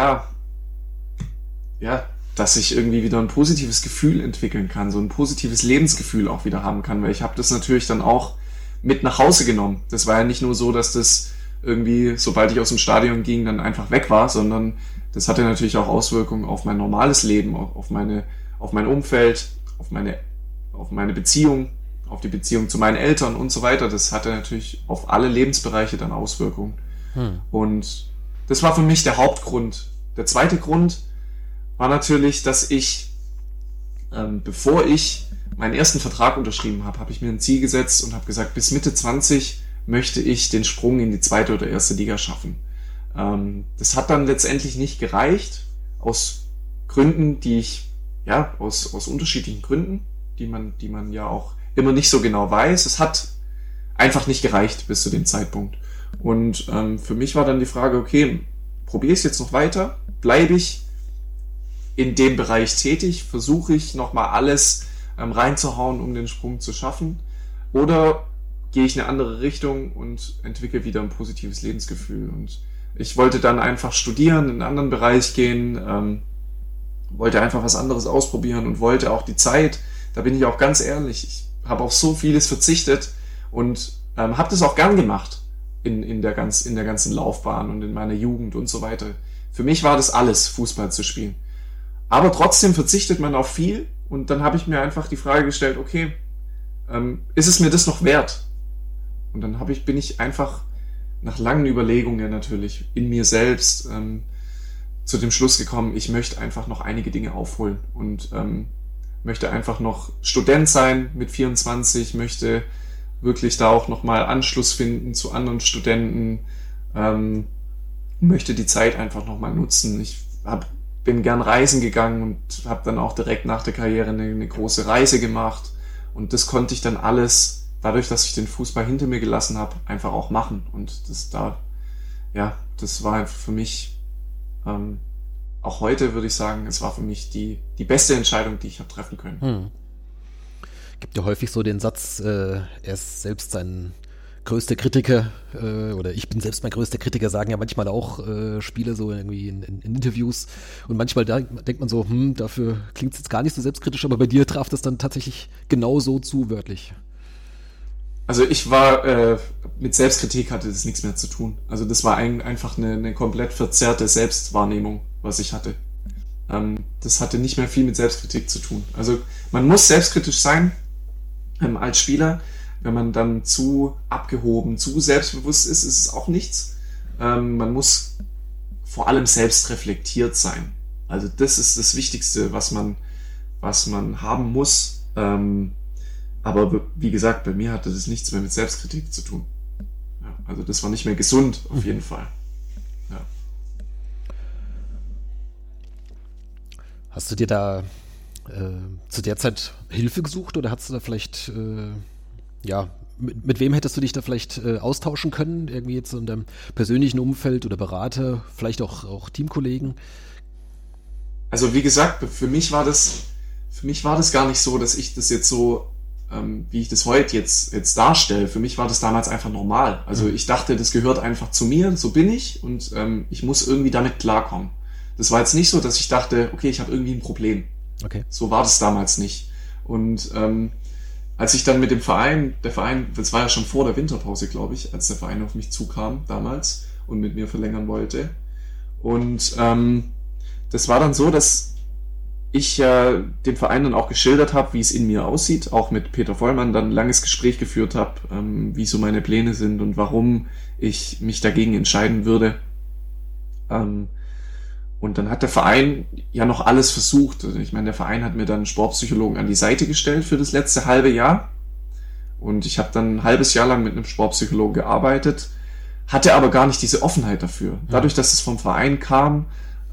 dass ich irgendwie wieder ein positives Gefühl entwickeln kann, so ein positives Lebensgefühl auch wieder haben kann, weil ich habe das natürlich dann auch mit nach Hause genommen. Das war ja nicht nur so, dass das irgendwie, sobald ich aus dem Stadion ging, dann einfach weg war, sondern das hatte natürlich auch Auswirkungen auf mein normales Leben, auf mein Umfeld, auf meine Beziehung, auf die Beziehung zu meinen Eltern und so weiter. Das hatte natürlich auf alle Lebensbereiche dann Auswirkungen. Und das war für mich der Hauptgrund. Der zweite Grund war natürlich, dass ich, bevor ich meinen ersten Vertrag unterschrieben habe, habe ich mir ein Ziel gesetzt und habe gesagt, bis Mitte 20 möchte ich den Sprung in die 2. oder 1. Liga schaffen. Das hat dann letztendlich nicht gereicht, aus Gründen, aus unterschiedlichen Gründen, die man ja auch immer nicht so genau weiß. Es hat einfach nicht gereicht bis zu dem Zeitpunkt. Und für mich war dann die Frage, okay, probiere ich es jetzt noch weiter? Bleibe ich in dem Bereich tätig? Versuche ich nochmal alles reinzuhauen, um den Sprung zu schaffen? Oder gehe ich in eine andere Richtung und entwickle wieder ein positives Lebensgefühl? Und ich wollte dann einfach studieren, in einen anderen Bereich gehen, wollte einfach was anderes ausprobieren und wollte auch die Zeit, da bin ich auch ganz ehrlich, ich habe auf so vieles verzichtet und habe das auch gern gemacht in der ganzen Laufbahn und in meiner Jugend und so weiter. Für mich war das alles, Fußball zu spielen. Aber trotzdem verzichtet man auf viel und dann habe ich mir einfach die Frage gestellt, okay, ist es mir das noch wert? Und dann bin ich einfach nach langen Überlegungen natürlich in mir selbst zu dem Schluss gekommen, ich möchte einfach noch einige Dinge aufholen und möchte einfach noch Student sein mit 24, möchte wirklich da auch nochmal Anschluss finden zu anderen Studenten, möchte die Zeit einfach nochmal nutzen. Bin gern reisen gegangen und habe dann auch direkt nach der Karriere eine große Reise gemacht und das konnte ich dann alles, dadurch, dass ich den Fußball hinter mir gelassen habe, einfach auch machen und das war einfach für mich auch heute würde ich sagen, es war für mich die beste Entscheidung, die ich habe treffen können. Gibt ja häufig so den Satz, er ist selbst sein größter Kritiker oder ich bin selbst mein größter Kritiker, sagen ja manchmal auch Spieler so irgendwie in Interviews und manchmal denkt man so, dafür klingt es jetzt gar nicht so selbstkritisch, aber bei dir traf das dann tatsächlich genauso zu, wörtlich. Also ich war, mit Selbstkritik hatte das nichts mehr zu tun. Also das war einfach eine komplett verzerrte Selbstwahrnehmung, was ich hatte. Das hatte nicht mehr viel mit Selbstkritik zu tun. Also man muss selbstkritisch sein als Spieler. Wenn man dann zu abgehoben, zu selbstbewusst ist es auch nichts. Man muss vor allem selbst reflektiert sein. Also das ist das Wichtigste, was man haben muss. Aber wie gesagt, bei mir hatte das nichts mehr mit Selbstkritik zu tun. Ja, also das war nicht mehr gesund, auf jeden Fall. Ja. Hast du dir da zu der Zeit Hilfe gesucht oder hast du da vielleicht, mit wem hättest du dich da vielleicht austauschen können? Irgendwie jetzt in deinem persönlichen Umfeld oder Berater, vielleicht auch Teamkollegen? Also wie gesagt, für mich war das gar nicht so, dass ich das jetzt so wie ich das heute jetzt darstelle, für mich war das damals einfach normal. Also ich dachte, das gehört einfach zu mir, so bin ich und ich muss irgendwie damit klarkommen. Das war jetzt nicht so, dass ich dachte, okay, ich habe irgendwie ein Problem. Okay. So war das damals nicht. Und als ich dann mit der Verein, das war ja schon vor der Winterpause, glaube ich, als der Verein auf mich zukam damals und mit mir verlängern wollte. Und das war dann so, dass ich dem Verein dann auch geschildert habe, wie es in mir aussieht, auch mit Peter Vollmann dann ein langes Gespräch geführt habe, wie so meine Pläne sind und warum ich mich dagegen entscheiden würde. Und dann hat der Verein ja noch alles versucht. Also ich meine, der Verein hat mir dann einen Sportpsychologen an die Seite gestellt für das letzte halbe Jahr. Und ich habe dann ein halbes Jahr lang mit einem Sportpsychologen gearbeitet, hatte aber gar nicht diese Offenheit dafür. Dadurch, dass es vom Verein kam,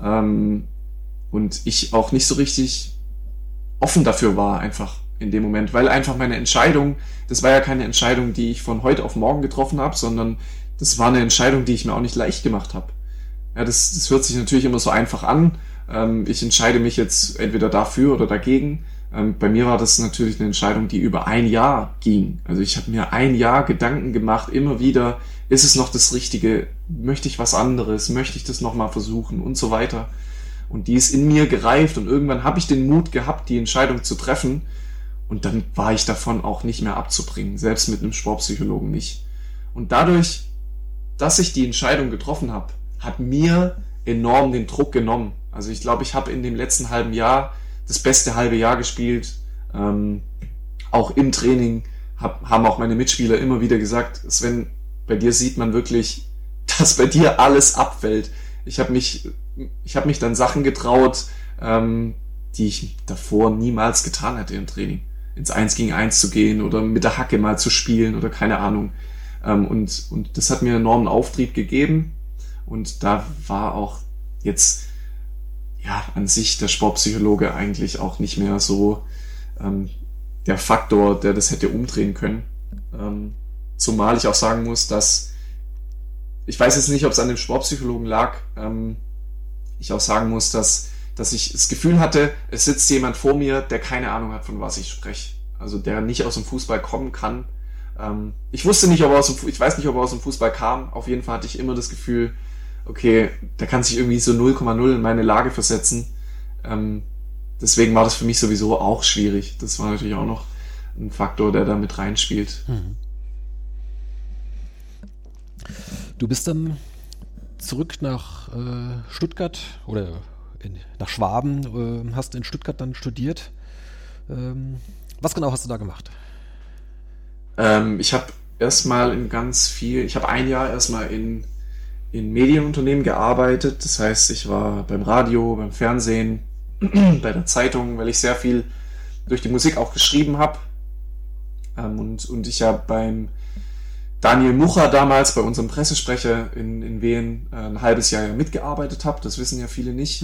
und ich auch nicht so richtig offen dafür war, einfach in dem Moment, weil einfach meine Entscheidung, das war ja keine Entscheidung, die ich von heute auf morgen getroffen habe, sondern das war eine Entscheidung, die ich mir auch nicht leicht gemacht habe. Ja, das hört sich natürlich immer so einfach an. Ich entscheide mich jetzt entweder dafür oder dagegen. Bei mir war das natürlich eine Entscheidung, die über ein Jahr ging. Also ich habe mir ein Jahr Gedanken gemacht, immer wieder, ist es noch das Richtige? Möchte ich was anderes? Möchte ich das nochmal versuchen? Und so weiter. Und die ist in mir gereift und irgendwann habe ich den Mut gehabt, die Entscheidung zu treffen und dann war ich davon auch nicht mehr abzubringen, selbst mit einem Sportpsychologen nicht. Und dadurch, dass ich die Entscheidung getroffen habe, hat mir enorm den Druck genommen. Also ich glaube, ich habe in dem letzten halben Jahr das beste halbe Jahr gespielt, auch im Training haben auch meine Mitspieler immer wieder gesagt, Sven, bei dir sieht man wirklich, dass bei dir alles abfällt. Ich habe mich dann Sachen getraut, die ich davor niemals getan hätte im Training. Ins 1 gegen 1 zu gehen oder mit der Hacke mal zu spielen oder keine Ahnung. Und das hat mir einen enormen Auftrieb gegeben. Und da war auch jetzt an sich der Sportpsychologe eigentlich auch nicht mehr so der Faktor, der das hätte umdrehen können. Zumal ich auch sagen muss, dass ich weiß jetzt nicht, ob es an dem Sportpsychologen lag. Ich auch sagen muss, dass ich das Gefühl hatte, es sitzt jemand vor mir, der keine Ahnung hat, von was ich spreche. Also der nicht aus dem Fußball kommen kann. Ich weiß nicht, ob er aus dem Fußball kam. Auf jeden Fall hatte ich immer das Gefühl, okay, der kann sich irgendwie so 0,0 in meine Lage versetzen. Deswegen war das für mich sowieso auch schwierig. Das war natürlich auch noch ein Faktor, der da mit reinspielt. Du bist dann zurück nach Stuttgart oder nach Schwaben, hast in Stuttgart dann studiert. Was genau hast du da gemacht? Ich habe erstmal ich habe ein Jahr erstmal in Medienunternehmen gearbeitet. Das heißt, ich war beim Radio, beim Fernsehen, bei der Zeitung, weil ich sehr viel durch die Musik auch geschrieben habe. Und ich ja beim Daniel Mucher damals, bei unserem Pressesprecher in Wien, ein halbes Jahr mitgearbeitet habe. Das wissen ja viele nicht.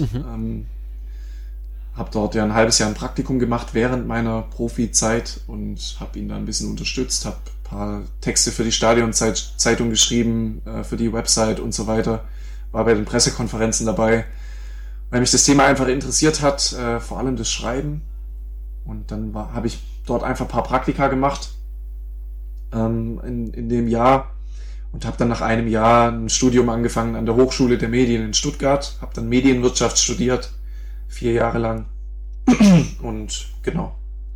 Habe dort ja ein halbes Jahr ein Praktikum gemacht während meiner Profi-Zeit und habe ihn dann ein bisschen unterstützt, habe ein paar Texte für die Stadionzeitung geschrieben, für die Website und so weiter. War bei den Pressekonferenzen dabei, weil mich das Thema einfach interessiert hat, vor allem das Schreiben. Und dann habe ich dort einfach ein paar Praktika gemacht in dem Jahr und habe dann nach einem Jahr ein Studium angefangen an der Hochschule der Medien in Stuttgart, habe dann Medienwirtschaft studiert, 4 Jahre lang und genau.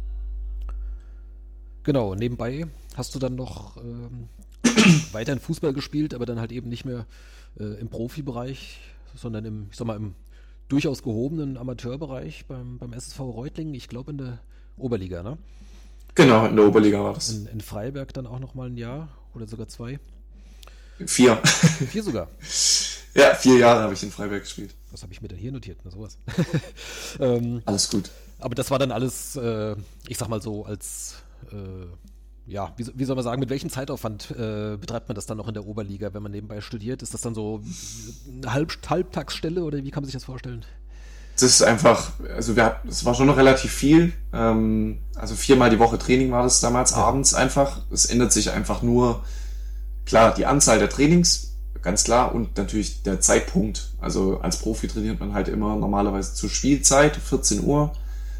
Genau, nebenbei hast du dann noch weiterhin Fußball gespielt, aber dann halt eben nicht mehr im Profibereich, sondern im durchaus gehobenen Amateurbereich beim SSV Reutlingen, ich glaube in der Oberliga, ne? Genau, in der Oberliga war das. In Freiberg dann auch nochmal ein Jahr oder sogar 2? 4. 4 sogar? Ja, 4 Jahre habe ich in Freiberg gespielt. Was habe ich mir denn hier notiert? Na, sowas. Alles gut. Aber das war dann alles, ich sag mal so, als, wie soll man sagen, mit welchem Zeitaufwand betreibt man das dann noch in der Oberliga, wenn man nebenbei studiert? Ist das dann so eine Halbtagsstelle oder wie kann man sich das vorstellen? Das ist einfach, also es war schon noch relativ viel. Also 4-mal die Woche Training war das damals abends einfach. Es ändert sich einfach nur, klar, die Anzahl der Trainings, ganz klar, und natürlich der Zeitpunkt. Also als Profi trainiert man halt immer normalerweise zur Spielzeit, 14 Uhr.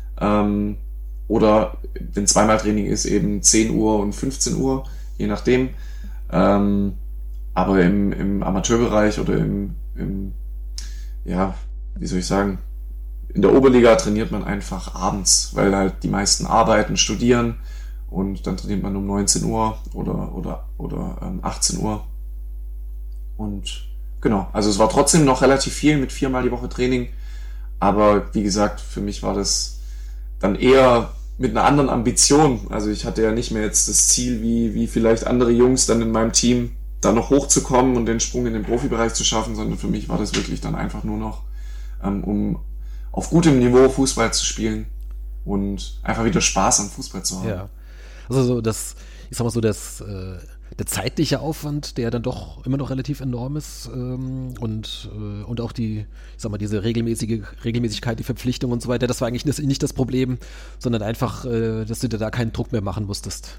Oder wenn 2-mal Training ist, eben 10 Uhr und 15 Uhr, je nachdem. Aber im Amateurbereich oder wie soll ich sagen, in der Oberliga trainiert man einfach abends, weil halt die meisten arbeiten, studieren und dann trainiert man um 19 Uhr oder 18 Uhr. Und genau, also es war trotzdem noch relativ viel mit 4-mal die Woche Training, aber wie gesagt, für mich war das dann eher mit einer anderen Ambition. Also ich hatte ja nicht mehr jetzt das Ziel, wie vielleicht andere Jungs dann in meinem Team, da noch hochzukommen und den Sprung in den Profibereich zu schaffen, sondern für mich war das wirklich dann einfach nur noch, um auf gutem Niveau Fußball zu spielen und einfach wieder Spaß am Fußball zu haben. Ja, also so der zeitliche Aufwand, der dann doch immer noch relativ enorm ist und auch diese Regelmäßigkeit, die Verpflichtung und so weiter, das war eigentlich nicht das Problem, sondern einfach, dass du dir da keinen Druck mehr machen musstest.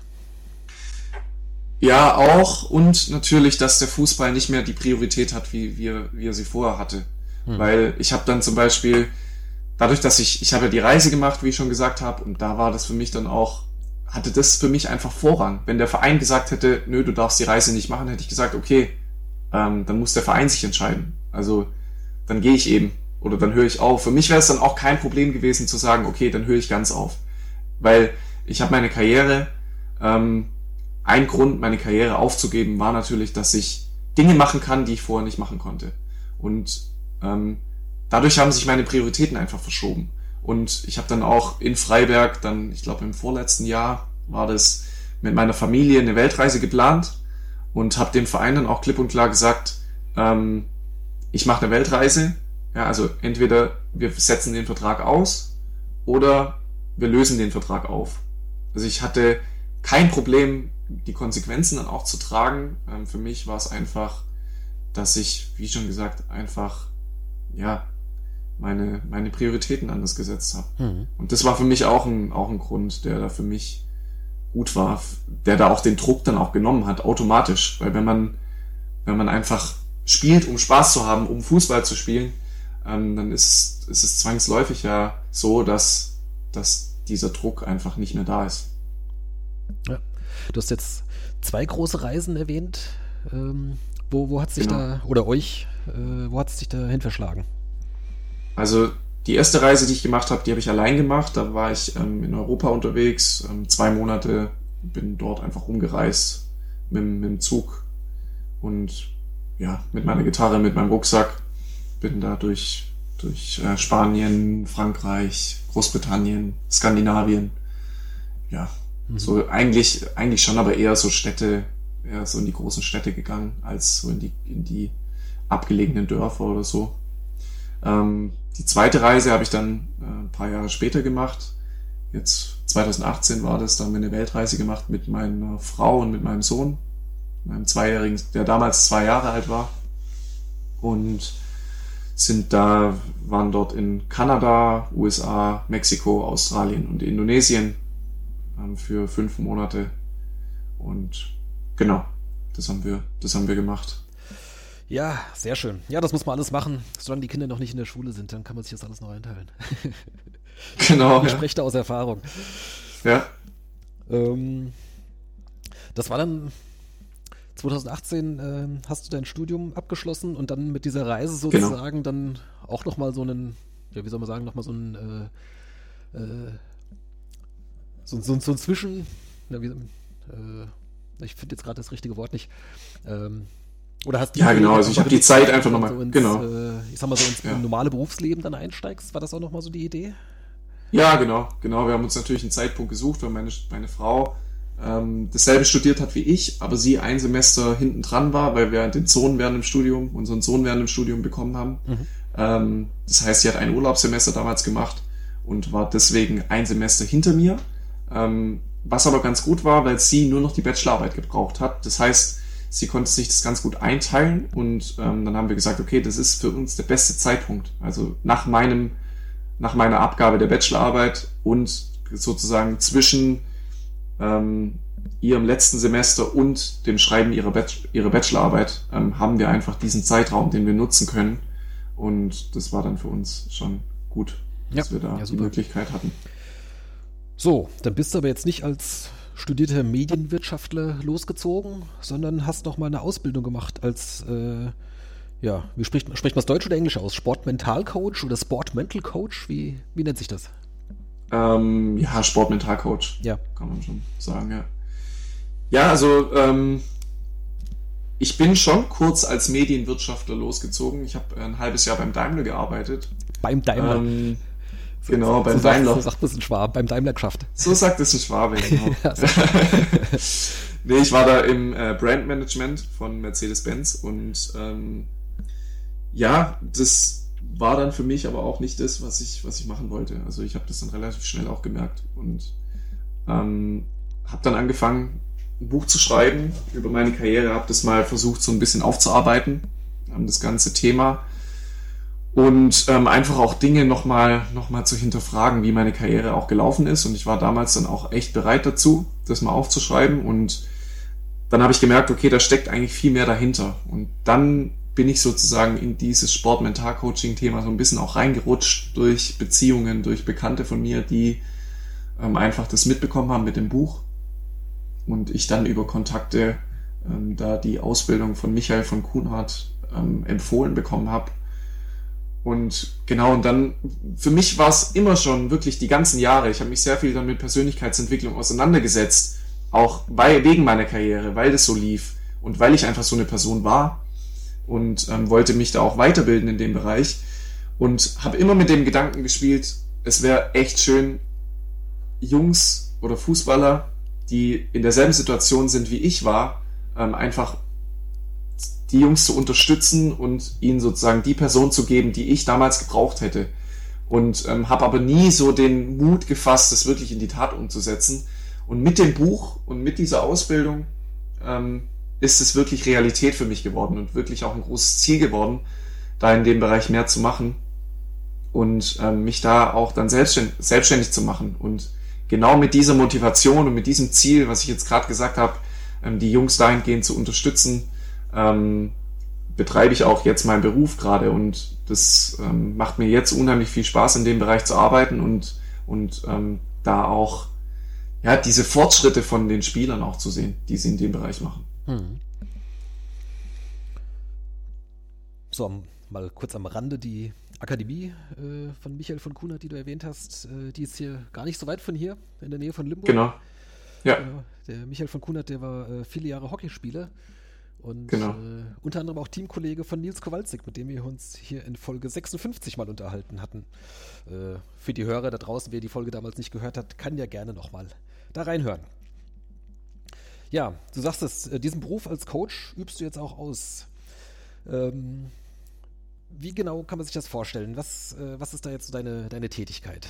Ja, auch, und natürlich, dass der Fußball nicht mehr die Priorität hat, wie er sie vorher hatte. Weil ich habe dann zum Beispiel, dadurch, dass ich habe ja die Reise gemacht, wie ich schon gesagt habe, und da war das für mich dann auch, hatte das für mich einfach Vorrang. Wenn der Verein gesagt hätte, nö, du darfst die Reise nicht machen, hätte ich gesagt, okay, dann muss der Verein sich entscheiden. Also dann gehe ich eben oder dann höre ich auf. Für mich wäre es dann auch kein Problem gewesen zu sagen, okay, dann höre ich ganz auf. Weil ich habe meine Karriere, ein Grund, meine Karriere aufzugeben, war natürlich, dass ich Dinge machen kann, die ich vorher nicht machen konnte. Und dadurch haben sich meine Prioritäten einfach verschoben. Und ich habe dann auch in Freiberg, ich glaube im vorletzten Jahr, war das mit meiner Familie eine Weltreise geplant und habe dem Verein dann auch klipp und klar gesagt, ich mache eine Weltreise. Ja, also entweder wir setzen den Vertrag aus oder wir lösen den Vertrag auf. Also ich hatte kein Problem, die Konsequenzen dann auch zu tragen. Für mich war es einfach, dass ich, wie schon gesagt, einfach meine Prioritäten anders gesetzt habe. Und das war für mich auch ein Grund, der da für mich gut war, der da auch den Druck dann auch genommen hat, automatisch. Weil wenn man einfach spielt, um Spaß zu haben, um Fußball zu spielen, dann ist es zwangsläufig ja so, dass dieser Druck einfach nicht mehr da ist. Ja. Du hast jetzt 2 große Reisen erwähnt. Wo hat es dich wo hat es dich dahin verschlagen? Also die erste Reise, die ich gemacht habe, die habe ich allein gemacht. Da war ich in Europa unterwegs, 2 Monate, bin dort einfach rumgereist mit dem Zug und mit meiner Gitarre, mit meinem Rucksack, bin da durch Spanien, Frankreich, Großbritannien, Skandinavien. Ja, so eigentlich schon, aber eher so Städte eher so in die großen Städte gegangen, als so in die abgelegenen Dörfer oder so. Die zweite Reise habe ich dann ein paar Jahre später gemacht. Jetzt 2018 war das, da haben wir eine Weltreise gemacht mit meiner Frau und mit meinem Sohn, meinem Zweijährigen, der damals 2 Jahre alt war. Und waren dort in Kanada, USA, Mexiko, Australien und Indonesien für 5 Monate. Und genau, das haben wir gemacht. Ja, sehr schön. Ja, das muss man alles machen. Solange die Kinder noch nicht in der Schule sind, dann kann man sich das alles noch einteilen. Genau. Ich spreche da aus Erfahrung. Ja. Das war dann 2018, hast du dein Studium abgeschlossen und dann mit dieser Reise sozusagen dann auch nochmal so einen, ja, wie soll man sagen, nochmal so ein Zwischen, ich finde jetzt gerade das richtige Wort nicht, oder hast du ja, genau, also ich habe die Zeit einfach nochmal, so genau. Ich sag mal so ins normale Berufsleben dann einsteigst, war das auch nochmal so die Idee? Ja, genau. Wir haben uns natürlich einen Zeitpunkt gesucht, weil meine Frau dasselbe studiert hat wie ich, aber sie ein Semester hinten dran war, weil wir unseren Sohn während dem Studium bekommen haben. Das heißt, sie hat ein Urlaubssemester damals gemacht und war deswegen ein Semester hinter mir. Was aber ganz gut war, weil sie nur noch die Bachelorarbeit gebraucht hat. Das heißt, sie konnte sich das ganz gut einteilen und dann haben wir gesagt, okay, das ist für uns der beste Zeitpunkt. Also nach meiner Abgabe der Bachelorarbeit und sozusagen zwischen ihrem letzten Semester und dem Schreiben ihrer Bachelorarbeit haben wir einfach diesen Zeitraum, den wir nutzen können. Und das war dann für uns schon gut, dass wir da die Möglichkeit hatten. So, dann bist du aber jetzt nicht als studierter Medienwirtschaftler losgezogen, sondern hast noch mal eine Ausbildung gemacht als, wie spricht man das Deutsch oder Englisch aus? Sportmentalcoach oder Sportmental-Coach? Wie nennt sich das? Sportmentalcoach. Ja. Kann man schon sagen, ja. Ja, also ich bin schon kurz als Medienwirtschaftler losgezogen. Ich habe ein halbes Jahr beim Daimler gearbeitet. Beim Daimler? Genau, beim Daimler. So sagt es ein Schwabe, beim Daimler geschafft. So sagt es ein Schwabe, genau. Nee, ich war da im Brandmanagement von Mercedes-Benz und das war dann für mich aber auch nicht das, was ich machen wollte. Also ich habe das dann relativ schnell auch gemerkt und habe dann angefangen, ein Buch zu schreiben über meine Karriere, habe das mal versucht so ein bisschen aufzuarbeiten, das ganze Thema und einfach auch Dinge nochmal zu hinterfragen, wie meine Karriere auch gelaufen ist und ich war damals dann auch echt bereit dazu, das mal aufzuschreiben und dann habe ich gemerkt, okay, da steckt eigentlich viel mehr dahinter und dann bin ich sozusagen in dieses Sport-Mental-Coaching-Thema so ein bisschen auch reingerutscht durch Beziehungen, durch Bekannte von mir, die einfach das mitbekommen haben mit dem Buch und ich dann über Kontakte da die Ausbildung von Michael von Kuhnhardt empfohlen bekommen habe. Und genau, und dann, für mich war es immer schon wirklich die ganzen Jahre, ich habe mich sehr viel dann mit Persönlichkeitsentwicklung auseinandergesetzt, auch wegen meiner Karriere, weil das so lief und weil ich einfach so eine Person war und wollte mich da auch weiterbilden in dem Bereich und habe immer mit dem Gedanken gespielt, es wäre echt schön, Jungs oder Fußballer, die in derselben Situation sind wie ich war, einfach die Jungs zu unterstützen und ihnen sozusagen die Person zu geben, die ich damals gebraucht hätte. Und habe aber nie so den Mut gefasst, das wirklich in die Tat umzusetzen. Und mit dem Buch und mit dieser Ausbildung ist es wirklich Realität für mich geworden und wirklich auch ein großes Ziel geworden, da in dem Bereich mehr zu machen und mich da auch dann selbstständig zu machen. Und genau mit dieser Motivation und mit diesem Ziel, was ich jetzt gerade gesagt habe, die Jungs dahingehend zu unterstützen, betreibe ich auch jetzt meinen Beruf gerade und das macht mir jetzt unheimlich viel Spaß, in dem Bereich zu arbeiten und da auch diese Fortschritte von den Spielern auch zu sehen, die sie in dem Bereich machen. So, mal kurz am Rande, die Akademie von Michael von Kuhnhardt, die du erwähnt hast, die ist hier gar nicht so weit von hier, in der Nähe von Limburg. Genau, ja. Der Michael von Kuhnhardt, der war viele Jahre Hockeyspieler und genau. Unter anderem auch Teamkollege von Nils Kowalczyk, mit dem wir uns hier in Folge 56 mal unterhalten hatten. Für die Hörer da draußen, wer die Folge damals nicht gehört hat, kann ja gerne nochmal da reinhören. Ja, du sagst es, diesen Beruf als Coach übst du jetzt auch aus. Wie genau kann man sich das vorstellen? Was ist da jetzt so deine Tätigkeit?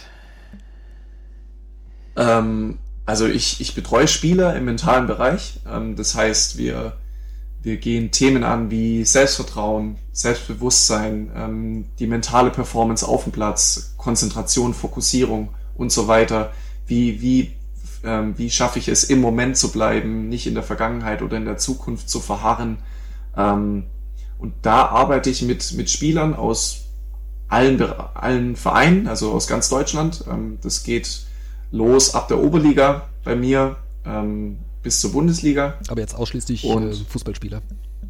Also ich betreue Spieler im mentalen Bereich. Das heißt, wir gehen Themen an wie Selbstvertrauen, Selbstbewusstsein, die mentale Performance auf dem Platz, Konzentration, Fokussierung und so weiter. Wie schaffe ich es, im Moment zu bleiben, nicht in der Vergangenheit oder in der Zukunft zu verharren. Und da arbeite ich mit Spielern aus allen Vereinen, also aus ganz Deutschland. Das geht los ab der Oberliga bei mir bis zur Bundesliga. Aber jetzt ausschließlich Fußballspieler?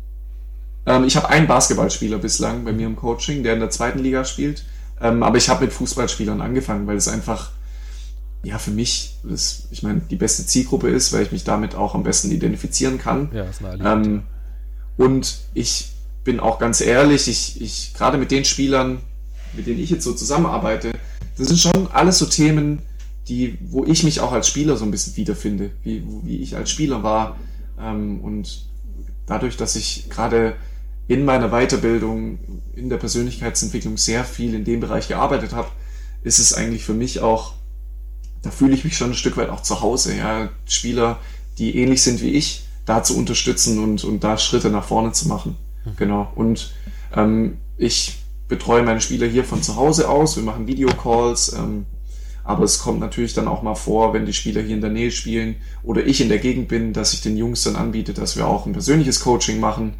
Ich habe einen Basketballspieler bislang bei mir im Coaching, der in der 2. Liga spielt. Aber ich habe mit Fußballspielern angefangen, weil es einfach für mich, die beste Zielgruppe ist, weil ich mich damit auch am besten identifizieren kann. Ja, ist naheliegend. Und ich bin auch ganz ehrlich, ich gerade mit den Spielern, mit denen ich jetzt so zusammenarbeite, das sind schon alles so Themen, wo ich mich auch als Spieler so ein bisschen wiederfinde, wie ich als Spieler war. Und dadurch, dass ich gerade in meiner Weiterbildung, in der Persönlichkeitsentwicklung sehr viel in dem Bereich gearbeitet habe, ist es eigentlich für mich auch, da fühle ich mich schon ein Stück weit auch zu Hause. Ja, Spieler, die ähnlich sind wie ich, da zu unterstützen und da Schritte nach vorne zu machen. Genau. Und ich betreue meine Spieler hier von zu Hause aus. Wir machen Videocalls. Aber es kommt natürlich dann auch mal vor, wenn die Spieler hier in der Nähe spielen oder ich in der Gegend bin, dass ich den Jungs dann anbiete, dass wir auch ein persönliches Coaching machen,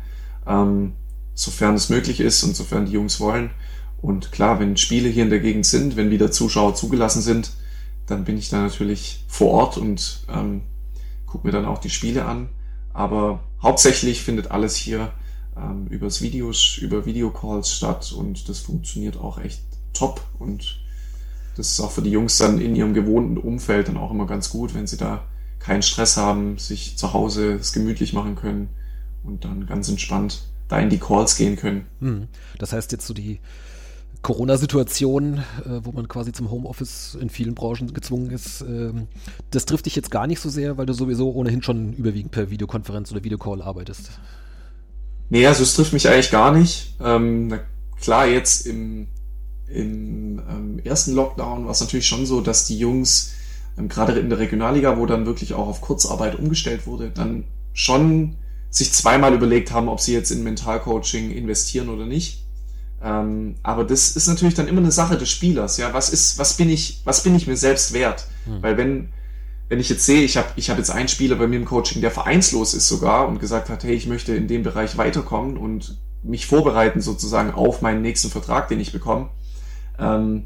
sofern es möglich ist und sofern die Jungs wollen. Und klar, wenn Spiele hier in der Gegend sind, wenn wieder Zuschauer zugelassen sind, dann bin ich da natürlich vor Ort und gucke mir dann auch die Spiele an. Aber hauptsächlich findet alles hier über Videocalls statt und das funktioniert auch echt top und das ist auch für die Jungs dann in ihrem gewohnten Umfeld dann auch immer ganz gut, wenn sie da keinen Stress haben, sich zu Hause es gemütlich machen können und dann ganz entspannt da in die Calls gehen können. Das heißt jetzt so die Corona-Situation, wo man quasi zum Homeoffice in vielen Branchen gezwungen ist, das trifft dich jetzt gar nicht so sehr, weil du sowieso ohnehin schon überwiegend per Videokonferenz oder Videocall arbeitest. Nee, also es trifft mich eigentlich gar nicht. Klar, jetzt im ersten Lockdown war es natürlich schon so, dass die Jungs, gerade in der Regionalliga, wo dann wirklich auch auf Kurzarbeit umgestellt wurde, dann schon sich zweimal überlegt haben, ob sie jetzt in Mentalcoaching investieren oder nicht. Aber das ist natürlich dann immer eine Sache des Spielers. Ja, was bin ich mir selbst wert? Weil wenn ich jetzt sehe, ich hab jetzt einen Spieler bei mir im Coaching, der vereinslos ist sogar und gesagt hat, hey, ich möchte in dem Bereich weiterkommen und mich vorbereiten sozusagen auf meinen nächsten Vertrag, den ich bekomme, dann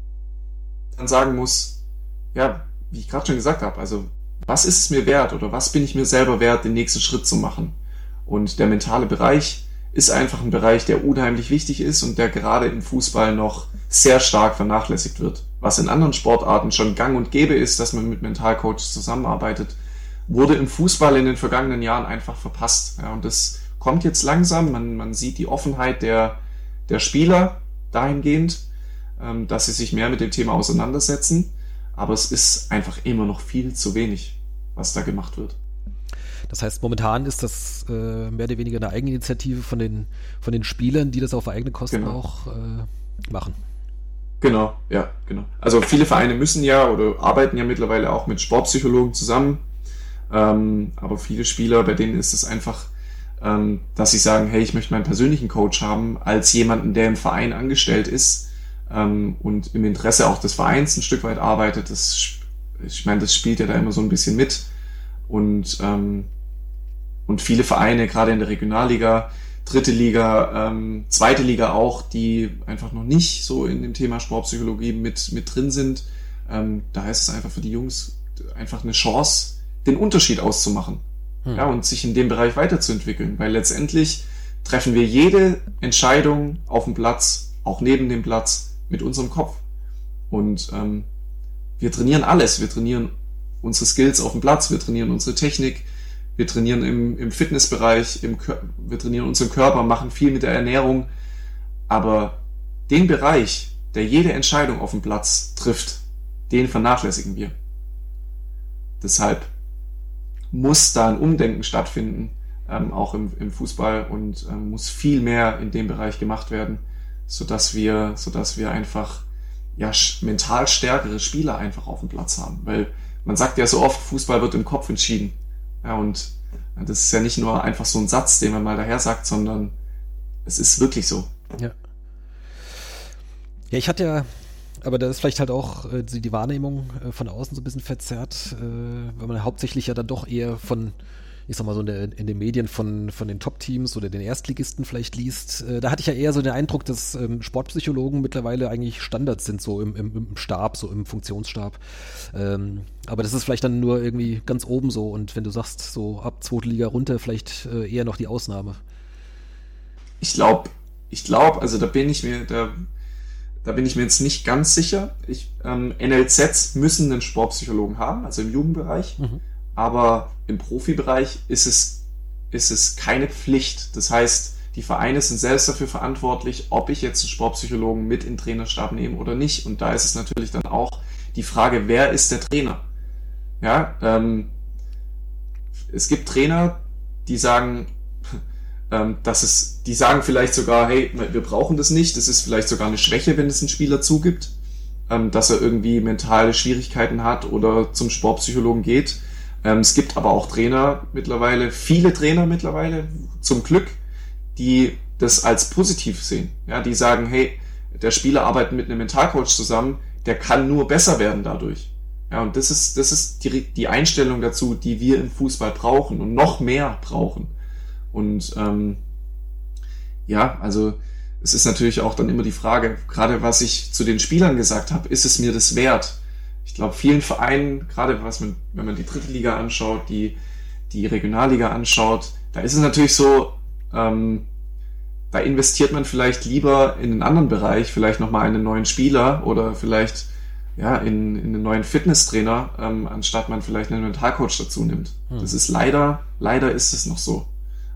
sagen muss, ja, wie ich gerade schon gesagt habe, also was ist es mir wert oder was bin ich mir selber wert, den nächsten Schritt zu machen? Und der mentale Bereich ist einfach ein Bereich, der unheimlich wichtig ist und der gerade im Fußball noch sehr stark vernachlässigt wird. Was in anderen Sportarten schon gang und gäbe ist, dass man mit Mentalcoaches zusammenarbeitet, wurde im Fußball in den vergangenen Jahren einfach verpasst. Ja, und das kommt jetzt langsam. Man sieht die Offenheit der Spieler dahingehend, dass sie sich mehr mit dem Thema auseinandersetzen. Aber es ist einfach immer noch viel zu wenig, was da gemacht wird. Das heißt, momentan ist das mehr oder weniger eine Eigeninitiative von den Spielern, die das auf eigene Kosten auch machen. Genau, ja, genau. Also viele Vereine müssen ja oder arbeiten ja mittlerweile auch mit Sportpsychologen zusammen. Aber viele Spieler, bei denen ist es einfach, dass sie sagen, hey, ich möchte meinen persönlichen Coach haben, als jemanden, der im Verein angestellt ist und im Interesse auch des Vereins ein Stück weit arbeitet. Das spielt ja da immer so ein bisschen mit. Und viele Vereine, gerade in der Regionalliga, 3. Liga, 2. Liga auch, die einfach noch nicht so in dem Thema Sportpsychologie mit drin sind, da ist es einfach für die Jungs einfach eine Chance, den Unterschied auszumachen. Ja, und sich in dem Bereich weiterzuentwickeln, weil letztendlich treffen wir jede Entscheidung auf dem Platz, auch neben dem Platz, mit unserem Kopf. Und wir trainieren alles. Wir trainieren unsere Skills auf dem Platz, wir trainieren unsere Technik, wir trainieren im Fitnessbereich, wir trainieren unseren Körper, machen viel mit der Ernährung. Aber den Bereich, der jede Entscheidung auf dem Platz trifft, den vernachlässigen wir. Deshalb muss da ein Umdenken stattfinden, auch im Fußball, und muss viel mehr in dem Bereich gemacht werden, sodass wir einfach mental stärkere Spieler einfach auf dem Platz haben. Weil man sagt ja so oft, Fußball wird im Kopf entschieden. Ja, und das ist ja nicht nur einfach so ein Satz, den man mal daher sagt, sondern es ist wirklich so. Ja. Ja, ich hatte ja, aber da ist vielleicht halt auch die Wahrnehmung von außen so ein bisschen verzerrt, weil man hauptsächlich ja dann doch eher von, ich sag mal so in den Medien von den Top-Teams oder den Erstligisten vielleicht liest. Da hatte ich ja eher so den Eindruck, dass Sportpsychologen mittlerweile eigentlich Standards sind, so im Stab, so im Funktionsstab. Aber das ist vielleicht dann nur irgendwie ganz oben so, und wenn du sagst, so ab 2. Liga runter, vielleicht eher noch die Ausnahme. Ich glaube, also da bin ich mir jetzt nicht ganz sicher. NLZs müssen einen Sportpsychologen haben, also im Jugendbereich. Aber im Profibereich ist es keine Pflicht. Das heißt, die Vereine sind selbst dafür verantwortlich, ob ich jetzt einen Sportpsychologen mit in den Trainerstab nehme oder nicht. Und da ist es natürlich dann auch die Frage, wer ist der Trainer? Ja, es gibt Trainer, die sagen, die sagen vielleicht sogar, hey, wir brauchen das nicht. Das ist vielleicht sogar eine Schwäche, wenn es ein Spieler zugibt, dass er irgendwie mentale Schwierigkeiten hat oder zum Sportpsychologen geht. Es gibt aber auch viele Trainer mittlerweile, zum Glück, die das als positiv sehen. Ja, die sagen, hey, der Spieler arbeitet mit einem Mentalcoach zusammen, der kann nur besser werden dadurch. Ja, und das ist die Einstellung dazu, die wir im Fußball brauchen und noch mehr brauchen. Und also es ist natürlich auch dann immer die Frage, gerade was ich zu den Spielern gesagt habe, ist es mir das wert? Ich glaube, vielen Vereinen, gerade wenn man die 3. Liga anschaut, die Regionalliga anschaut, da ist es natürlich so, da investiert man vielleicht lieber in einen anderen Bereich, vielleicht nochmal einen neuen Spieler oder vielleicht in einen neuen Fitnesstrainer, anstatt man vielleicht einen Mentalcoach dazu nimmt. Das ist leider ist es noch so.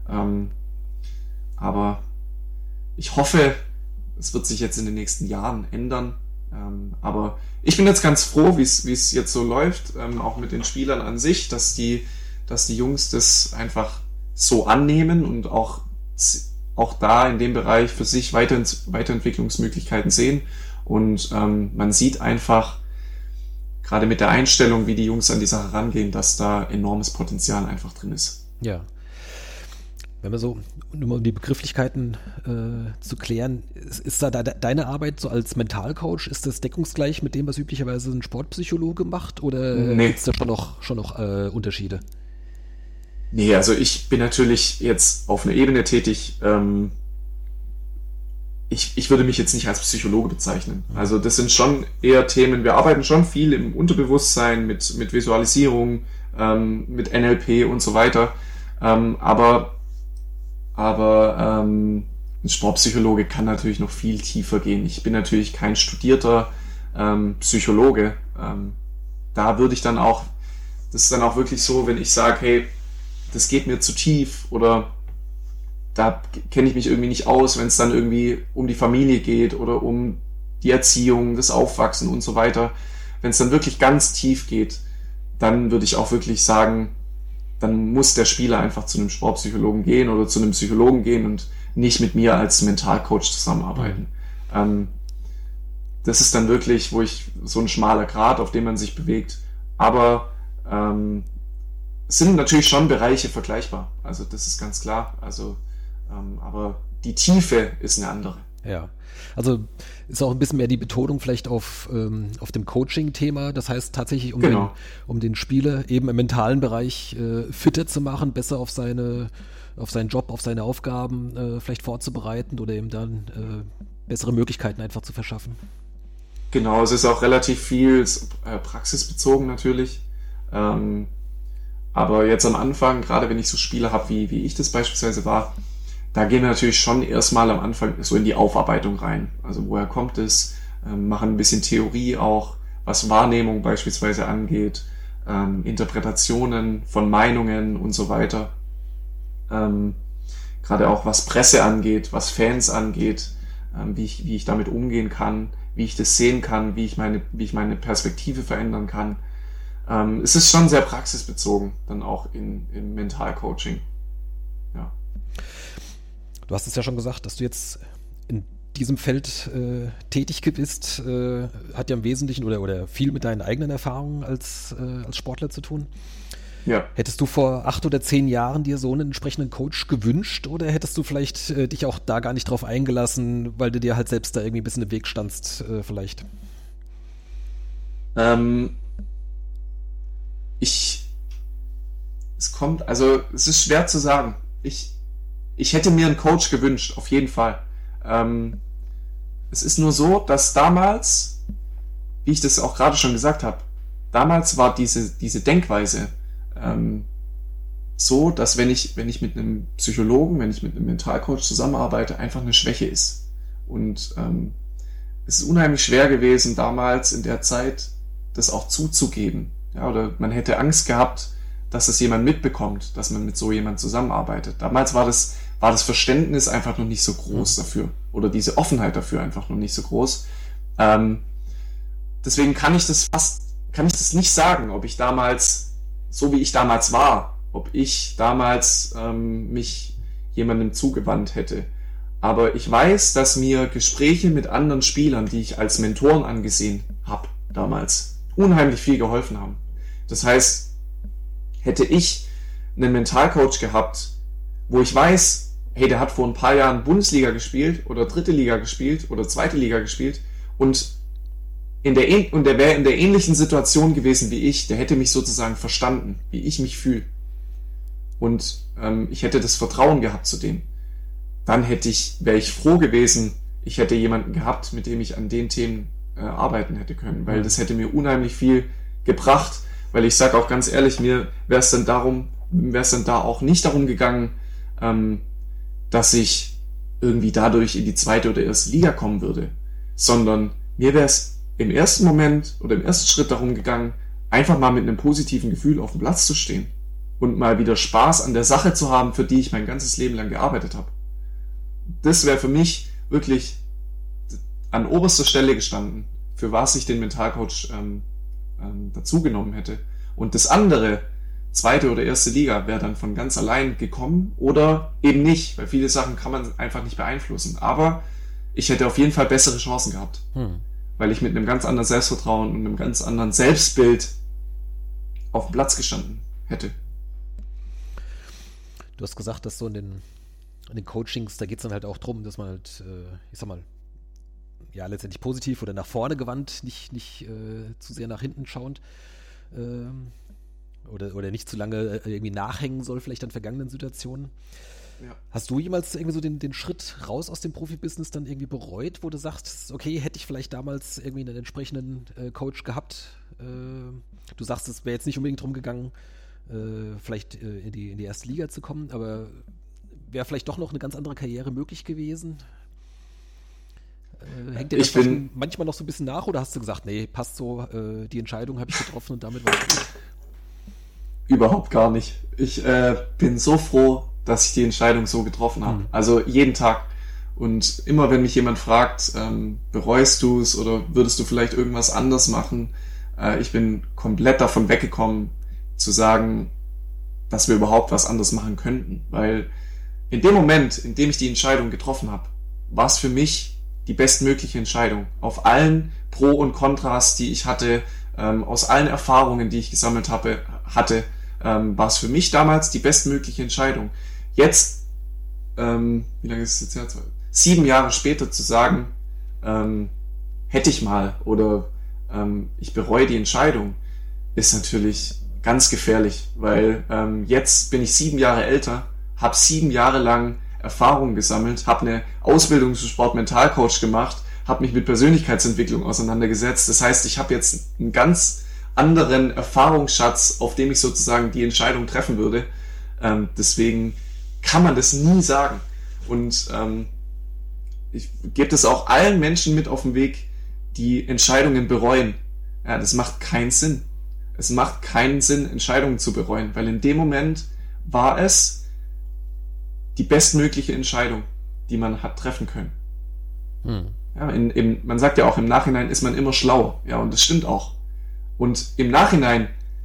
Aber ich hoffe, es wird sich jetzt in den nächsten Jahren ändern. Aber ich bin jetzt ganz froh, wie es jetzt so läuft, auch mit den Spielern an sich, dass die Jungs das einfach so annehmen und auch da in dem Bereich für sich Weiterentwicklungsmöglichkeiten sehen. Und man sieht einfach, gerade mit der Einstellung, wie die Jungs an die Sache rangehen, dass da enormes Potenzial einfach drin ist. Ja. Wenn wir so, um die Begrifflichkeiten zu klären, ist da deine Arbeit so als Mentalcoach, ist das deckungsgleich mit dem, was üblicherweise ein Sportpsychologe macht, oder gibt es da schon noch Unterschiede? Nee, also ich bin natürlich jetzt auf einer Ebene tätig, ich würde mich jetzt nicht als Psychologe bezeichnen. Also das sind schon eher Themen, wir arbeiten schon viel im Unterbewusstsein mit Visualisierung, mit NLP und so weiter, aber ein Sportpsychologe kann natürlich noch viel tiefer gehen. Ich bin natürlich kein studierter Psychologe. Da würde ich dann auch, das ist dann auch wirklich so, wenn ich sage, hey, das geht mir zu tief oder da kenne ich mich irgendwie nicht aus, wenn es dann irgendwie um die Familie geht oder um die Erziehung, das Aufwachsen und so weiter. Wenn es dann wirklich ganz tief geht, dann würde ich auch wirklich sagen, dann muss der Spieler einfach zu einem Sportpsychologen gehen oder zu einem Psychologen gehen und nicht mit mir als Mentalcoach zusammenarbeiten. Das ist dann wirklich, so ein schmaler Grat, auf dem man sich bewegt. Aber es sind natürlich schon Bereiche vergleichbar. Also das ist ganz klar. Also, aber die Tiefe ist eine andere. Ja, also ist auch ein bisschen mehr die Betonung vielleicht auf dem Coaching-Thema. Das heißt tatsächlich, um den Spieler eben im mentalen Bereich fitter zu machen, besser auf seinen Job, auf seine Aufgaben vielleicht vorzubereiten oder eben dann bessere Möglichkeiten einfach zu verschaffen. Genau, es ist auch relativ viel praxisbezogen natürlich. Aber jetzt am Anfang, gerade wenn ich so Spiele habe, wie ich das beispielsweise war, da gehen wir natürlich schon erstmal am Anfang so in die Aufarbeitung rein. Also woher kommt es? Machen ein bisschen Theorie auch, was Wahrnehmung beispielsweise angeht, Interpretationen von Meinungen und so weiter. Gerade auch was Presse angeht, was Fans angeht, wie ich damit umgehen kann, wie ich das sehen kann, wie ich meine Perspektive verändern kann. Es ist schon sehr praxisbezogen, dann auch im Mentalcoaching. Ja. Du hast es ja schon gesagt, dass du jetzt in diesem Feld tätig bist, hat ja im Wesentlichen oder viel mit deinen eigenen Erfahrungen als Sportler zu tun. Ja. Hättest du vor 8 oder 10 Jahren dir so einen entsprechenden Coach gewünscht oder hättest du vielleicht dich auch da gar nicht drauf eingelassen, weil du dir halt selbst da irgendwie ein bisschen im Weg standst, vielleicht? Es ist schwer zu sagen. Ich hätte mir einen Coach gewünscht, auf jeden Fall. Es ist nur so, dass damals, wie ich das auch gerade schon gesagt habe, damals war diese Denkweise so, dass wenn ich mit einem Psychologen, wenn ich mit einem Mentalcoach zusammenarbeite, einfach eine Schwäche ist. Und es ist unheimlich schwer gewesen, damals in der Zeit das auch zuzugeben. Ja, oder man hätte Angst gehabt, dass es jemand mitbekommt, dass man mit so jemand zusammenarbeitet. Damals war das Verständnis einfach noch nicht so groß dafür. Oder diese Offenheit dafür einfach noch nicht so groß. Deswegen kann ich das nicht sagen, ob ich damals, so wie ich damals war, ob ich damals mich jemandem zugewandt hätte. Aber ich weiß, dass mir Gespräche mit anderen Spielern, die ich als Mentoren angesehen habe damals, unheimlich viel geholfen haben. Das heißt, hätte ich einen Mentalcoach gehabt, wo ich weiß, hey, der hat vor ein paar Jahren Bundesliga gespielt oder dritte Liga gespielt oder zweite Liga gespielt und der wäre in der ähnlichen Situation gewesen wie ich, der hätte mich sozusagen verstanden, wie ich mich fühle. Und ich hätte das Vertrauen gehabt zu dem. Dann wäre ich froh gewesen, ich hätte jemanden gehabt, mit dem ich an den Themen arbeiten hätte können, weil das hätte mir unheimlich viel gebracht, weil ich sage auch ganz ehrlich, mir wäre es dann da auch nicht darum gegangen, dass ich irgendwie dadurch in die zweite oder erste Liga kommen würde, sondern mir wäre es im ersten Moment oder im ersten Schritt darum gegangen, einfach mal mit einem positiven Gefühl auf dem Platz zu stehen und mal wieder Spaß an der Sache zu haben, für die ich mein ganzes Leben lang gearbeitet habe. Das wäre für mich wirklich an oberster Stelle gestanden, für was ich den Mentalcoach dazugenommen hätte. Und das andere, zweite oder erste Liga, wäre dann von ganz allein gekommen oder eben nicht, weil viele Sachen kann man einfach nicht beeinflussen. Aber ich hätte auf jeden Fall bessere Chancen gehabt, weil ich mit einem ganz anderen Selbstvertrauen und einem ganz anderen Selbstbild auf dem Platz gestanden hätte. Du hast gesagt, dass so in den Coachings, da geht es dann halt auch drum, dass man halt, ich sag mal, ja, letztendlich positiv oder nach vorne gewandt, nicht zu sehr nach hinten schauend oder nicht zu lange irgendwie nachhängen soll, vielleicht an vergangenen Situationen. Ja. Hast du jemals irgendwie so den Schritt raus aus dem Profibusiness dann irgendwie bereut, wo du sagst, okay, hätte ich vielleicht damals irgendwie einen entsprechenden Coach gehabt? Du sagst, es wäre jetzt nicht unbedingt drum gegangen, vielleicht in die erste Liga zu kommen, aber wäre vielleicht doch noch eine ganz andere Karriere möglich gewesen? Hängt dir das manchmal noch so ein bisschen nach oder hast du gesagt, nee, passt so, die Entscheidung habe ich getroffen und damit war es gut? Überhaupt gar nicht. Ich bin so froh, dass ich die Entscheidung so getroffen habe. Also jeden Tag. Und immer wenn mich jemand fragt, bereust du es oder würdest du vielleicht irgendwas anders machen, ich bin komplett davon weggekommen zu sagen, dass wir überhaupt was anderes machen könnten. Weil in dem Moment, in dem ich die Entscheidung getroffen habe, war es für mich die bestmögliche Entscheidung. Auf allen Pro und Kontras, die ich hatte, aus allen Erfahrungen, die ich gesammelt hatte, war es für mich damals die bestmögliche Entscheidung. Jetzt, wie lange ist es jetzt her? 7 Jahre später zu sagen, hätte ich mal oder ich bereue die Entscheidung, ist natürlich ganz gefährlich, weil jetzt bin ich 7 Jahre älter, habe 7 Jahre lang Erfahrungen gesammelt, habe eine Ausbildung zum Sportmentalcoach gemacht, habe mich mit Persönlichkeitsentwicklung auseinandergesetzt. Das heißt, ich habe jetzt einen ganz anderen Erfahrungsschatz, auf dem ich sozusagen die Entscheidung treffen würde. Deswegen kann man das nie sagen. Und ich gebe das auch allen Menschen mit auf den Weg, die Entscheidungen bereuen. Ja, das macht keinen Sinn. Es macht keinen Sinn, Entscheidungen zu bereuen, weil in dem Moment war es die bestmögliche Entscheidung, die man hat treffen können. Ja, man sagt ja auch, im Nachhinein ist man immer schlauer. Ja, und das stimmt auch. Und im Nachhinein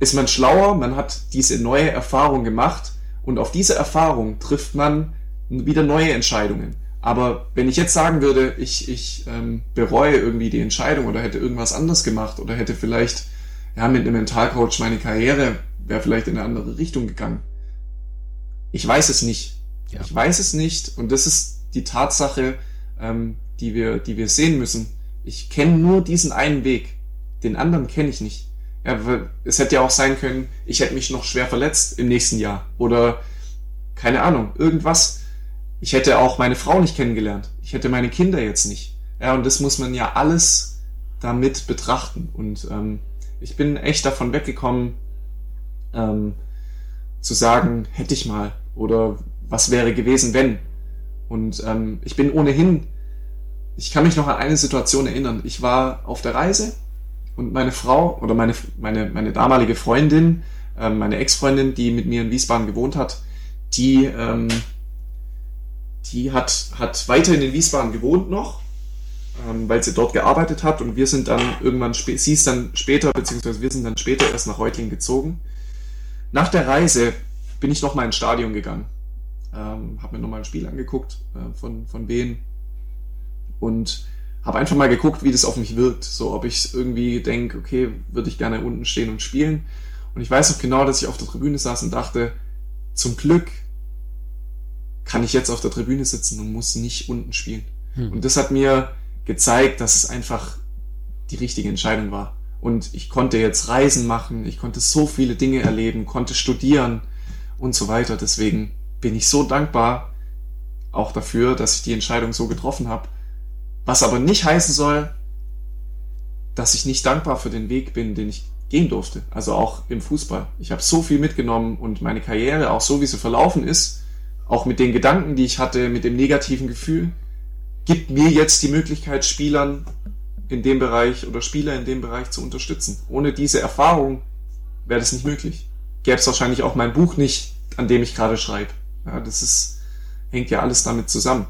ist man schlauer, man hat diese neue Erfahrung gemacht und auf diese Erfahrung trifft man wieder neue Entscheidungen. Aber wenn ich jetzt sagen würde, ich bereue irgendwie die Entscheidung oder hätte irgendwas anderes gemacht oder hätte vielleicht mit einem Mentalcoach meine Karriere wäre vielleicht in eine andere Richtung gegangen. Ich weiß es nicht. Ja. Ich weiß es nicht und das ist die Tatsache, die wir sehen müssen. Ich kenne nur diesen einen Weg. Den anderen kenne ich nicht. Ja, es hätte ja auch sein können, ich hätte mich noch schwer verletzt im nächsten Jahr oder keine Ahnung, irgendwas. Ich hätte auch meine Frau nicht kennengelernt. Ich hätte meine Kinder jetzt nicht. Ja, und das muss man ja alles damit betrachten. Und ich bin echt davon weggekommen, zu sagen, hätte ich mal oder was wäre gewesen, wenn. Und ich bin ohnehin, ich kann mich noch an eine Situation erinnern. Ich war auf der Reise und meine Frau oder meine damalige Freundin, meine Ex-Freundin, die mit mir in Wiesbaden gewohnt hat, die hat weiterhin in Wiesbaden gewohnt noch, weil sie dort gearbeitet hat und wir sind dann irgendwann, sie ist dann später, beziehungsweise wir sind dann später erst nach Reutlingen gezogen. Nach der Reise bin ich nochmal ins Stadion gegangen, habe mir nochmal ein Spiel angeguckt von Wien und habe einfach mal geguckt, wie das auf mich wirkt, so ob ich irgendwie denke, okay, würde ich gerne unten stehen und spielen. Und ich weiß noch genau, dass ich auf der Tribüne saß und dachte, zum Glück kann ich jetzt auf der Tribüne sitzen und muss nicht unten spielen. Und das hat mir gezeigt, dass es einfach die richtige Entscheidung war. Und ich konnte jetzt Reisen machen, ich konnte so viele Dinge erleben, konnte studieren und so weiter. Deswegen bin ich so dankbar auch dafür, dass ich die Entscheidung so getroffen habe. Was aber nicht heißen soll, dass ich nicht dankbar für den Weg bin, den ich gehen durfte. Also auch im Fußball. Ich habe so viel mitgenommen und meine Karriere, auch so wie sie verlaufen ist, auch mit den Gedanken, die ich hatte, mit dem negativen Gefühl, gibt mir jetzt die Möglichkeit, Spieler in dem Bereich zu unterstützen. Ohne diese Erfahrung wäre das nicht möglich. Gäbe es wahrscheinlich auch mein Buch nicht, an dem ich gerade schreibe. Ja, hängt ja alles damit zusammen.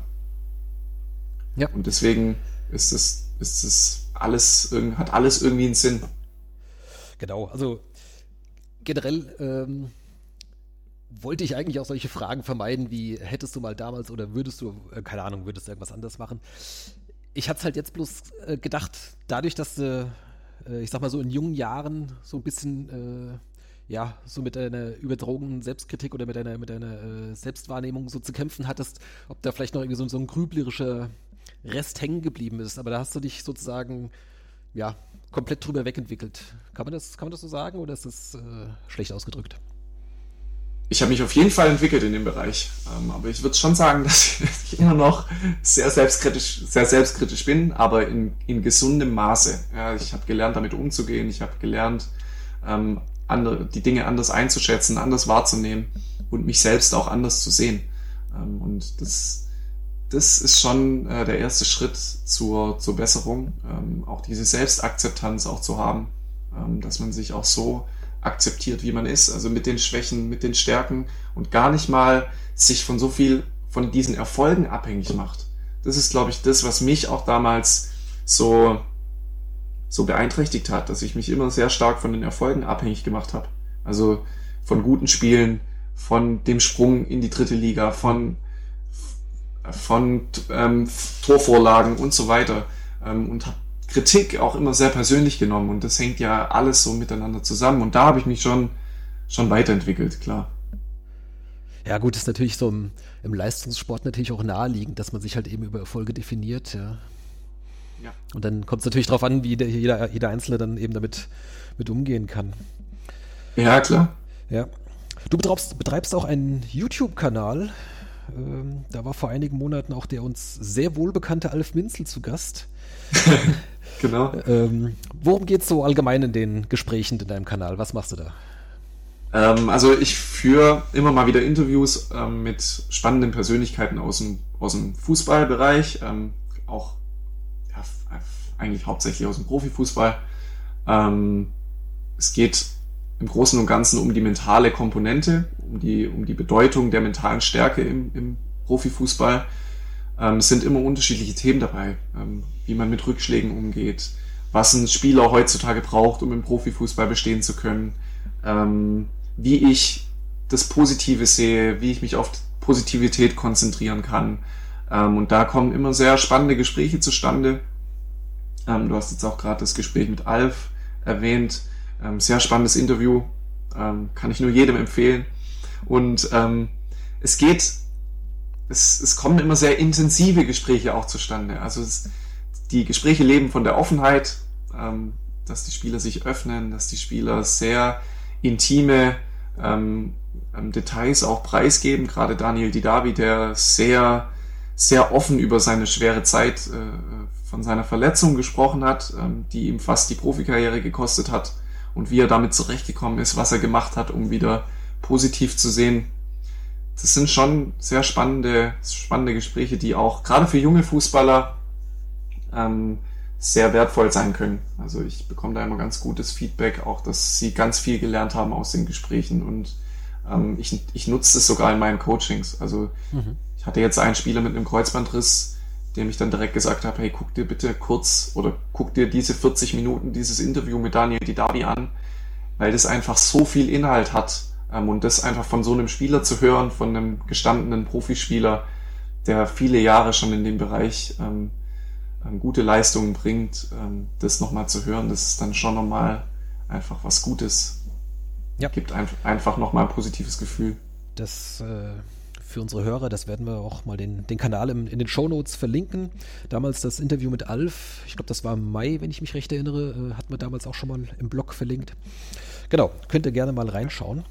Ja. Und deswegen ist es alles, hat alles irgendwie einen Sinn. Genau, also generell wollte ich eigentlich auch solche Fragen vermeiden, wie hättest du mal damals oder würdest du irgendwas anders machen. Ich hatte es halt jetzt bloß gedacht, dadurch, dass du, ich sag mal so in jungen Jahren so ein bisschen, so mit einer überdrogenen Selbstkritik oder mit einer Selbstwahrnehmung so zu kämpfen hattest, ob da vielleicht noch irgendwie so ein grüblerischer Rest hängen geblieben ist. Aber da hast du dich sozusagen, komplett drüber wegentwickelt. Kann man das so sagen oder ist das schlecht ausgedrückt? Ich habe mich auf jeden Fall entwickelt in dem Bereich, aber ich würde schon sagen, dass ich immer noch sehr selbstkritisch bin, aber in gesundem Maße. Ja, ich habe gelernt, damit umzugehen, ich habe gelernt, die Dinge anders einzuschätzen, anders wahrzunehmen und mich selbst auch anders zu sehen. Und das ist schon der erste Schritt zur Besserung, auch diese Selbstakzeptanz auch zu haben, dass man sich auch so akzeptiert, wie man ist, also mit den Schwächen, mit den Stärken und gar nicht mal sich von so viel von diesen Erfolgen abhängig macht. Das ist, glaube ich, das, was mich auch damals so beeinträchtigt hat, dass ich mich immer sehr stark von den Erfolgen abhängig gemacht habe. Also von guten Spielen, von dem Sprung in die 3. Liga, von Torvorlagen und so weiter, und habe Kritik auch immer sehr persönlich genommen und das hängt ja alles so miteinander zusammen und da habe ich mich schon weiterentwickelt, klar. Ja gut, ist natürlich so im Leistungssport natürlich auch naheliegend, dass man sich halt eben über Erfolge definiert, ja. Und dann kommt es natürlich darauf an, wie jeder Einzelne dann eben damit umgehen kann. Ja, klar. Ja. Du betreibst auch einen YouTube-Kanal, da war vor einigen Monaten auch der uns sehr wohlbekannte Alf Minzel zu Gast. Genau. Worum geht es so allgemein in den Gesprächen in deinem Kanal? Was machst du da? Also ich führe immer mal wieder Interviews mit spannenden Persönlichkeiten aus dem Fußballbereich, auch eigentlich hauptsächlich aus dem Profifußball. Es geht im Großen und Ganzen um die mentale Komponente, um die Bedeutung der mentalen Stärke im Profifußball. Es sind immer unterschiedliche Themen dabei, wie man mit Rückschlägen umgeht, was ein Spieler heutzutage braucht, um im Profifußball bestehen zu können, wie ich das Positive sehe, wie ich mich auf Positivität konzentrieren kann. Und da kommen immer sehr spannende Gespräche zustande. Du hast jetzt auch gerade das Gespräch mit Alf erwähnt. Sehr spannendes Interview. Kann ich nur jedem empfehlen. Und es kommen immer sehr intensive Gespräche auch zustande. Also die Gespräche leben von der Offenheit, dass die Spieler sich öffnen, dass die Spieler sehr intime Details auch preisgeben. Gerade Daniel Didavi, der sehr, sehr offen über seine schwere Zeit von seiner Verletzung gesprochen hat, die ihm fast die Profikarriere gekostet hat und wie er damit zurechtgekommen ist, was er gemacht hat, um wieder positiv zu sehen. Das sind schon sehr spannende Gespräche, die auch gerade für junge Fußballer sehr wertvoll sein können. Also ich bekomme da immer ganz gutes Feedback, auch dass sie ganz viel gelernt haben aus den Gesprächen und ich nutze es sogar in meinen Coachings. Also ich hatte jetzt einen Spieler mit einem Kreuzbandriss, dem ich dann direkt gesagt habe, hey, guck dir bitte kurz oder guck dir diese 40 Minuten dieses Interview mit Daniel Didavi an, weil das einfach so viel Inhalt hat und das einfach von so einem Spieler zu hören, von einem gestandenen Profispieler, der viele Jahre schon in dem Bereich gute Leistungen bringt, das nochmal zu hören, das ist dann schon nochmal einfach was Gutes. Ja. Gibt einfach nochmal ein positives Gefühl. Das für unsere Hörer, das werden wir auch mal den Kanal in den Shownotes verlinken. Damals das Interview mit Alf, ich glaube, das war im Mai, wenn ich mich recht erinnere, hatten wir damals auch schon mal im Blog verlinkt. Genau, könnt ihr gerne mal reinschauen.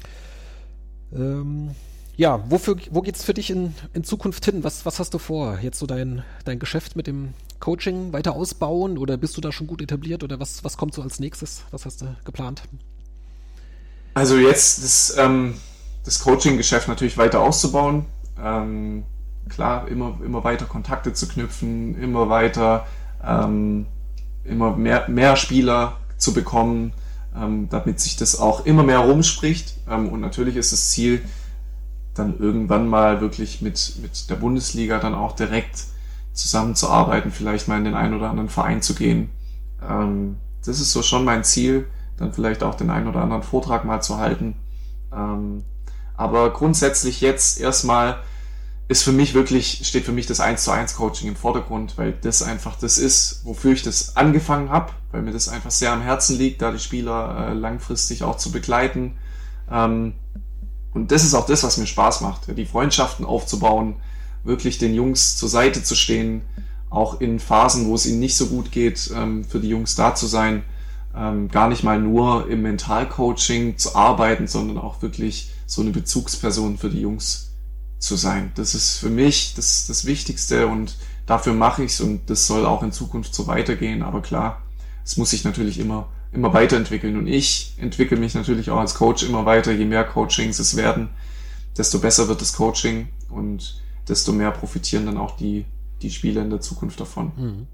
Ja, wo geht's für dich in Zukunft hin? Was hast du vor? Jetzt so dein Geschäft mit dem Coaching weiter ausbauen oder bist du da schon gut etabliert oder was kommt so als nächstes? Was hast du geplant? Also jetzt das Coaching-Geschäft natürlich weiter auszubauen. Klar, immer weiter Kontakte zu knüpfen, immer weiter immer mehr Spieler zu bekommen, damit sich das auch immer mehr rumspricht. Und natürlich ist das Ziel, dann irgendwann mal wirklich mit der Bundesliga dann auch direkt zusammenzuarbeiten, vielleicht mal in den einen oder anderen Verein zu gehen. Das ist so schon mein Ziel, dann vielleicht auch den einen oder anderen Vortrag mal zu halten. Aber grundsätzlich jetzt erstmal steht für mich das 1:1 Coaching im Vordergrund, weil das einfach das ist, wofür ich das angefangen habe, weil mir das einfach sehr am Herzen liegt, da die Spieler langfristig auch zu begleiten. Und das ist auch das, was mir Spaß macht, die Freundschaften aufzubauen, wirklich den Jungs zur Seite zu stehen, auch in Phasen, wo es ihnen nicht so gut geht, für die Jungs da zu sein, gar nicht mal nur im Mentalcoaching zu arbeiten, sondern auch wirklich so eine Bezugsperson für die Jungs zu sein. Das ist für mich das Wichtigste und dafür mache ich es und das soll auch in Zukunft so weitergehen. Aber klar, es muss sich natürlich immer weiterentwickeln und ich entwickle mich natürlich auch als Coach immer weiter. Je mehr Coachings es werden, desto besser wird das Coaching und desto mehr profitieren dann auch die Spieler in der Zukunft davon. Mhm.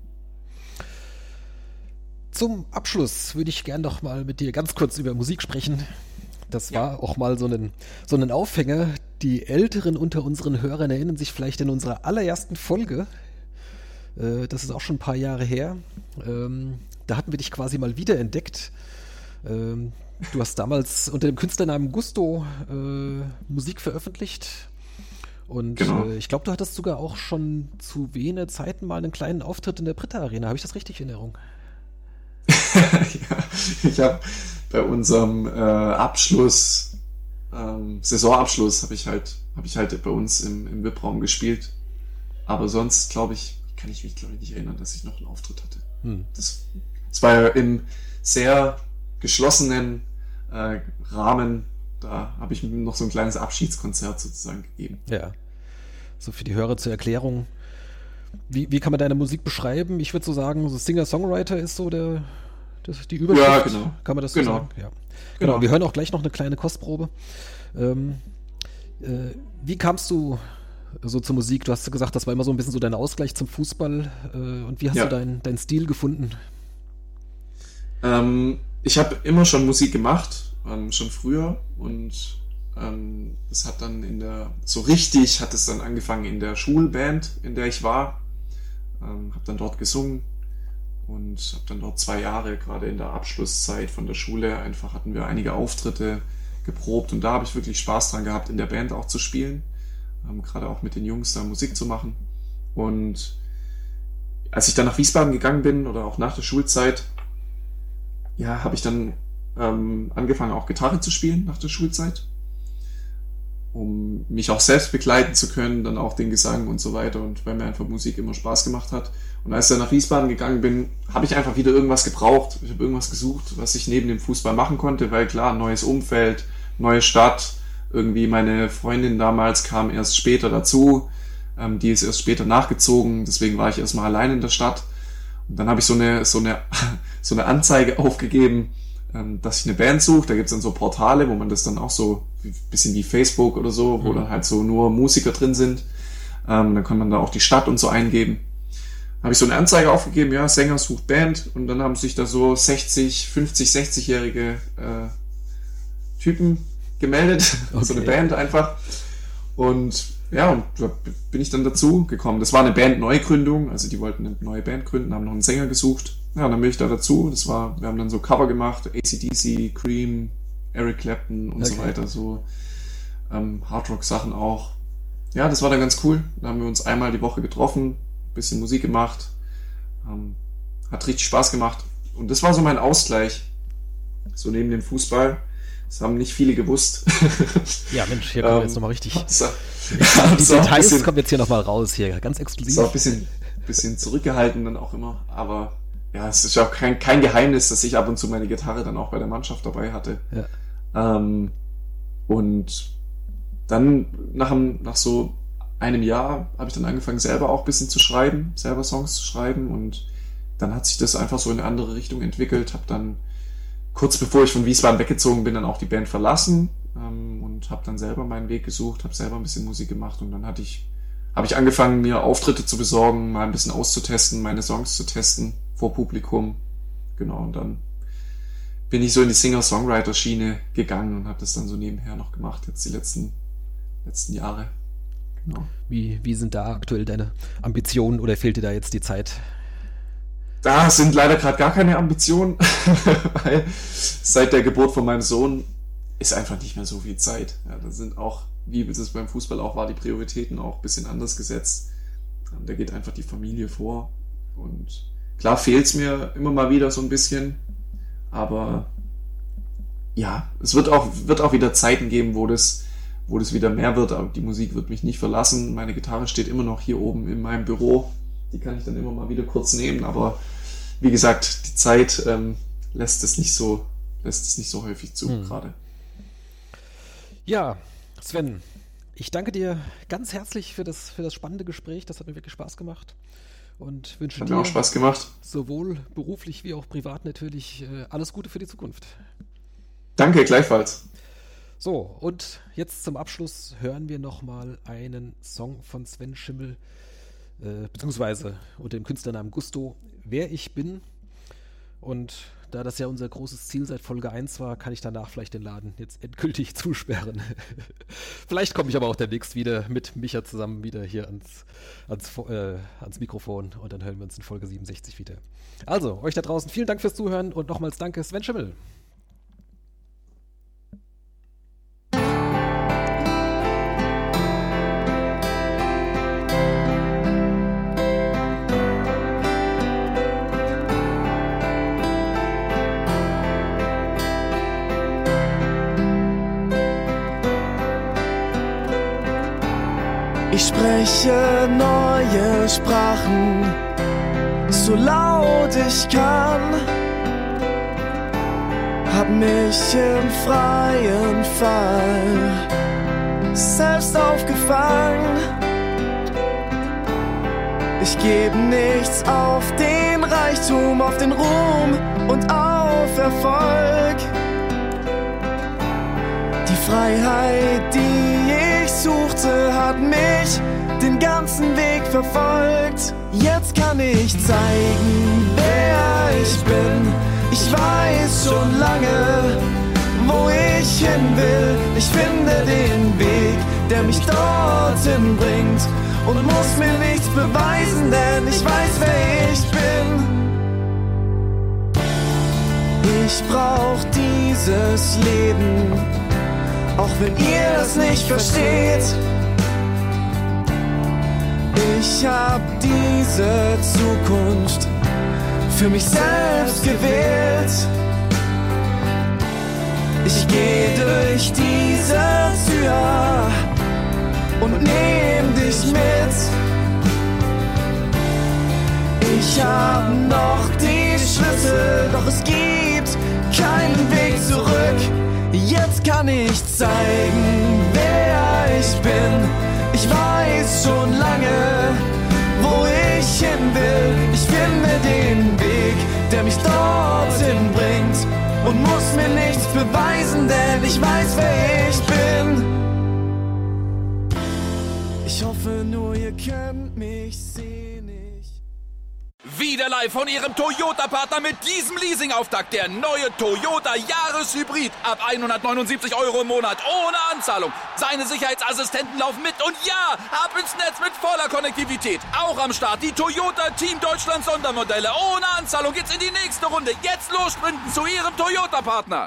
Zum Abschluss würde ich gern noch mal mit dir ganz kurz über Musik sprechen. Das war auch mal so ein Aufhänger. Die Älteren unter unseren Hörern erinnern sich vielleicht an unsere allerersten Folge. Das ist auch schon ein paar Jahre her. Da hatten wir dich quasi mal wiederentdeckt. Du hast damals unter dem Künstlernamen Gusto Musik veröffentlicht. Und genau. Ich glaube, du hattest sogar auch schon zu wenigen Zeiten mal einen kleinen Auftritt in der Britta Arena. Habe ich das richtig in Erinnerung? Ja, ich habe bei unserem Saisonabschluss habe ich halt bei uns im VIP-Raum gespielt. Aber sonst kann ich mich nicht erinnern, dass ich noch einen Auftritt hatte. Das war ja im sehr geschlossenen Rahmen. Da habe ich noch so ein kleines Abschiedskonzert sozusagen gegeben. Ja, so für die Hörer zur Erklärung. Wie kann man deine Musik beschreiben? Ich würde so sagen, so Singer-Songwriter ist so die Überschrift. Ja, genau. Kann man das so sagen? Ja. Genau. Wir hören auch gleich noch eine kleine Kostprobe. Wie kamst du so zur Musik? Du hast gesagt, das war immer so ein bisschen so dein Ausgleich zum Fußball. Und wie hast du deinen Stil gefunden? Ich habe immer schon Musik gemacht, schon früher. Und das hat dann hat es dann angefangen in der Schulband, in der ich war. Habe dann dort gesungen und habe dann dort 2 Jahre, gerade in der Abschlusszeit von der Schule, einfach hatten wir einige Auftritte geprobt und da habe ich wirklich Spaß dran gehabt, in der Band auch zu spielen, gerade auch mit den Jungs da Musik zu machen. Und als ich dann nach Wiesbaden gegangen bin oder auch nach der Schulzeit, ja, habe ich dann angefangen auch Gitarre zu spielen nach der Schulzeit, um mich auch selbst begleiten zu können, dann auch den Gesang und so weiter und weil mir einfach Musik immer Spaß gemacht hat. Und als ich dann nach Wiesbaden gegangen bin, habe ich einfach wieder irgendwas gebraucht. Ich habe irgendwas gesucht, was ich neben dem Fußball machen konnte, weil klar, neues Umfeld, neue Stadt, irgendwie meine Freundin damals kam erst später dazu, die ist erst später nachgezogen, deswegen war ich erstmal allein in der Stadt. Und dann habe ich so eine Anzeige aufgegeben, dass ich eine Band suche. Da gibt's dann so Portale, wo man das dann auch so ein bisschen wie Facebook oder so, wo dann halt so nur Musiker drin sind. Dann kann man da auch die Stadt und so eingeben. Habe ich so eine Anzeige aufgegeben, ja, Sänger sucht Band, und dann haben sich da so 60-jährige Typen gemeldet, okay. So eine Band einfach. Und ja, und da bin ich dann dazu gekommen. Das war eine Band-Neugründung, also die wollten eine neue Band gründen, haben noch einen Sänger gesucht. Ja, und dann bin ich da dazu. Wir haben dann so Cover gemacht, AC/DC, Cream, Eric Clapton und so weiter, so Hardrock-Sachen auch. Ja, das war dann ganz cool. Da haben wir uns einmal die Woche getroffen, bisschen Musik gemacht, hat richtig Spaß gemacht. Und das war so mein Ausgleich, so neben dem Fußball. Das haben nicht viele gewusst. Ja, Mensch, hier kommen wir jetzt nochmal richtig. Die Details kommen jetzt hier nochmal raus, hier ganz exklusiv. Ist auch ein bisschen zurückgehalten dann auch immer, aber ja, es ist auch kein Geheimnis, dass ich ab und zu meine Gitarre dann auch bei der Mannschaft dabei hatte. Ja. Und dann nach so einem Jahr habe ich dann angefangen, selber auch ein bisschen zu schreiben, selber Songs zu schreiben, und dann hat sich das einfach so in eine andere Richtung entwickelt. Habe dann kurz bevor ich von Wiesbaden weggezogen bin, dann auch die Band verlassen und habe dann selber meinen Weg gesucht, habe selber ein bisschen Musik gemacht, und dann habe ich angefangen, mir Auftritte zu besorgen, mal ein bisschen auszutesten, meine Songs zu testen vor Publikum. Genau, und dann bin ich so in die Singer-Songwriter-Schiene gegangen und habe das dann so nebenher noch gemacht, jetzt die letzten Jahre. Genau. Wie sind da aktuell deine Ambitionen, oder fehlt dir da jetzt die Zeit? Da sind leider gerade gar keine Ambitionen, weil seit der Geburt von meinem Sohn ist einfach nicht mehr so viel Zeit. Ja, da sind auch, wie es beim Fußball auch war, die Prioritäten auch ein bisschen anders gesetzt. Da geht einfach die Familie vor. Und klar fehlt es mir immer mal wieder so ein bisschen, aber ja, es wird auch wieder Zeiten geben, wo das wieder mehr wird, aber die Musik wird mich nicht verlassen. Meine Gitarre steht immer noch hier oben in meinem Büro. Die kann ich dann immer mal wieder kurz nehmen, aber wie gesagt, die Zeit lässt es nicht so häufig zu gerade. Ja, Sven, ich danke dir ganz herzlich für das spannende Gespräch. Das hat mir wirklich Spaß gemacht und wünsche dir auch Spaß gemacht. Sowohl beruflich wie auch privat natürlich alles Gute für die Zukunft. Danke, gleichfalls. So, und jetzt zum Abschluss hören wir nochmal einen Song von Sven Schimmel, beziehungsweise unter dem Künstlernamen Gusto, Wer ich bin. Und da das ja unser großes Ziel seit Folge 1 war, kann ich danach vielleicht den Laden jetzt endgültig zusperren. Vielleicht komme ich aber auch demnächst wieder mit Micha zusammen wieder hier ans Mikrofon, und dann hören wir uns in Folge 67 wieder. Also, euch da draußen vielen Dank fürs Zuhören und nochmals danke, Sven Schimmel. Ich spreche neue Sprachen, so laut ich kann, hab mich im freien Fall selbst aufgefangen. Ich gebe nichts auf den Reichtum, auf den Ruhm und auf Erfolg. Die Freiheit, die ich suchte, hat mich den ganzen Weg verfolgt. Jetzt kann ich zeigen, wer ich bin. Ich weiß schon lange, wo ich hin will. Ich finde den Weg, der mich dorthin bringt, und muss mir nichts beweisen, denn ich weiß, wer ich bin. Ich brauch dieses Leben, auch wenn ihr das nicht versteht. Ich hab diese Zukunft für mich selbst gewählt. Ich geh durch diese Tür und nehm dich mit. Ich hab noch die Schlüssel, doch es gibt keinen Weg zurück. Jetzt kann ich zeigen, wer ich bin. Ich weiß schon lange, wo ich hin will. Ich finde den Weg, der mich dorthin bringt, und muss mir nichts beweisen, denn ich weiß, wer ich bin. Ich hoffe nur, ihr könnt mich sehen. Wieder live von Ihrem Toyota-Partner mit diesem Leasing-Auftakt. Der neue Toyota Jahreshybrid. Ab 179 € im Monat. Ohne Anzahlung. Seine Sicherheitsassistenten laufen mit. Und ja, ab ins Netz mit voller Konnektivität. Auch am Start die Toyota Team Deutschland Sondermodelle. Ohne Anzahlung geht's in die nächste Runde. Jetzt los sprinten zu Ihrem Toyota-Partner.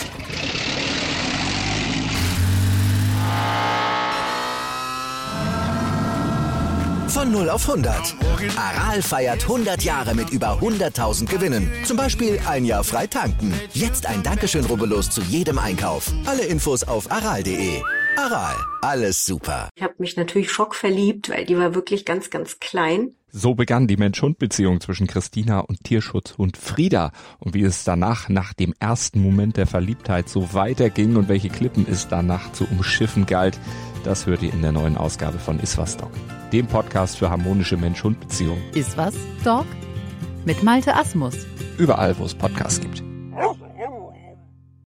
Von 0 auf 100. Aral feiert 100 Jahre mit über 100.000 Gewinnen. Zum Beispiel ein Jahr frei tanken. Jetzt ein Dankeschön, rubbellos zu jedem Einkauf. Alle Infos auf aral.de. Aral, alles super. Ich habe mich natürlich schockverliebt, weil die war wirklich ganz, ganz klein. So begann die Mensch-Hund-Beziehung zwischen Christina und Tierschutzhund Frieda. Und wie es danach, nach dem ersten Moment der Verliebtheit, so weiterging und welche Klippen es danach zu umschiffen galt, das hört ihr in der neuen Ausgabe von Iswas Dog, dem Podcast für harmonische Mensch-Hund-Beziehungen. Iswas Dog? Mit Malte Asmus. Überall, wo es Podcasts gibt.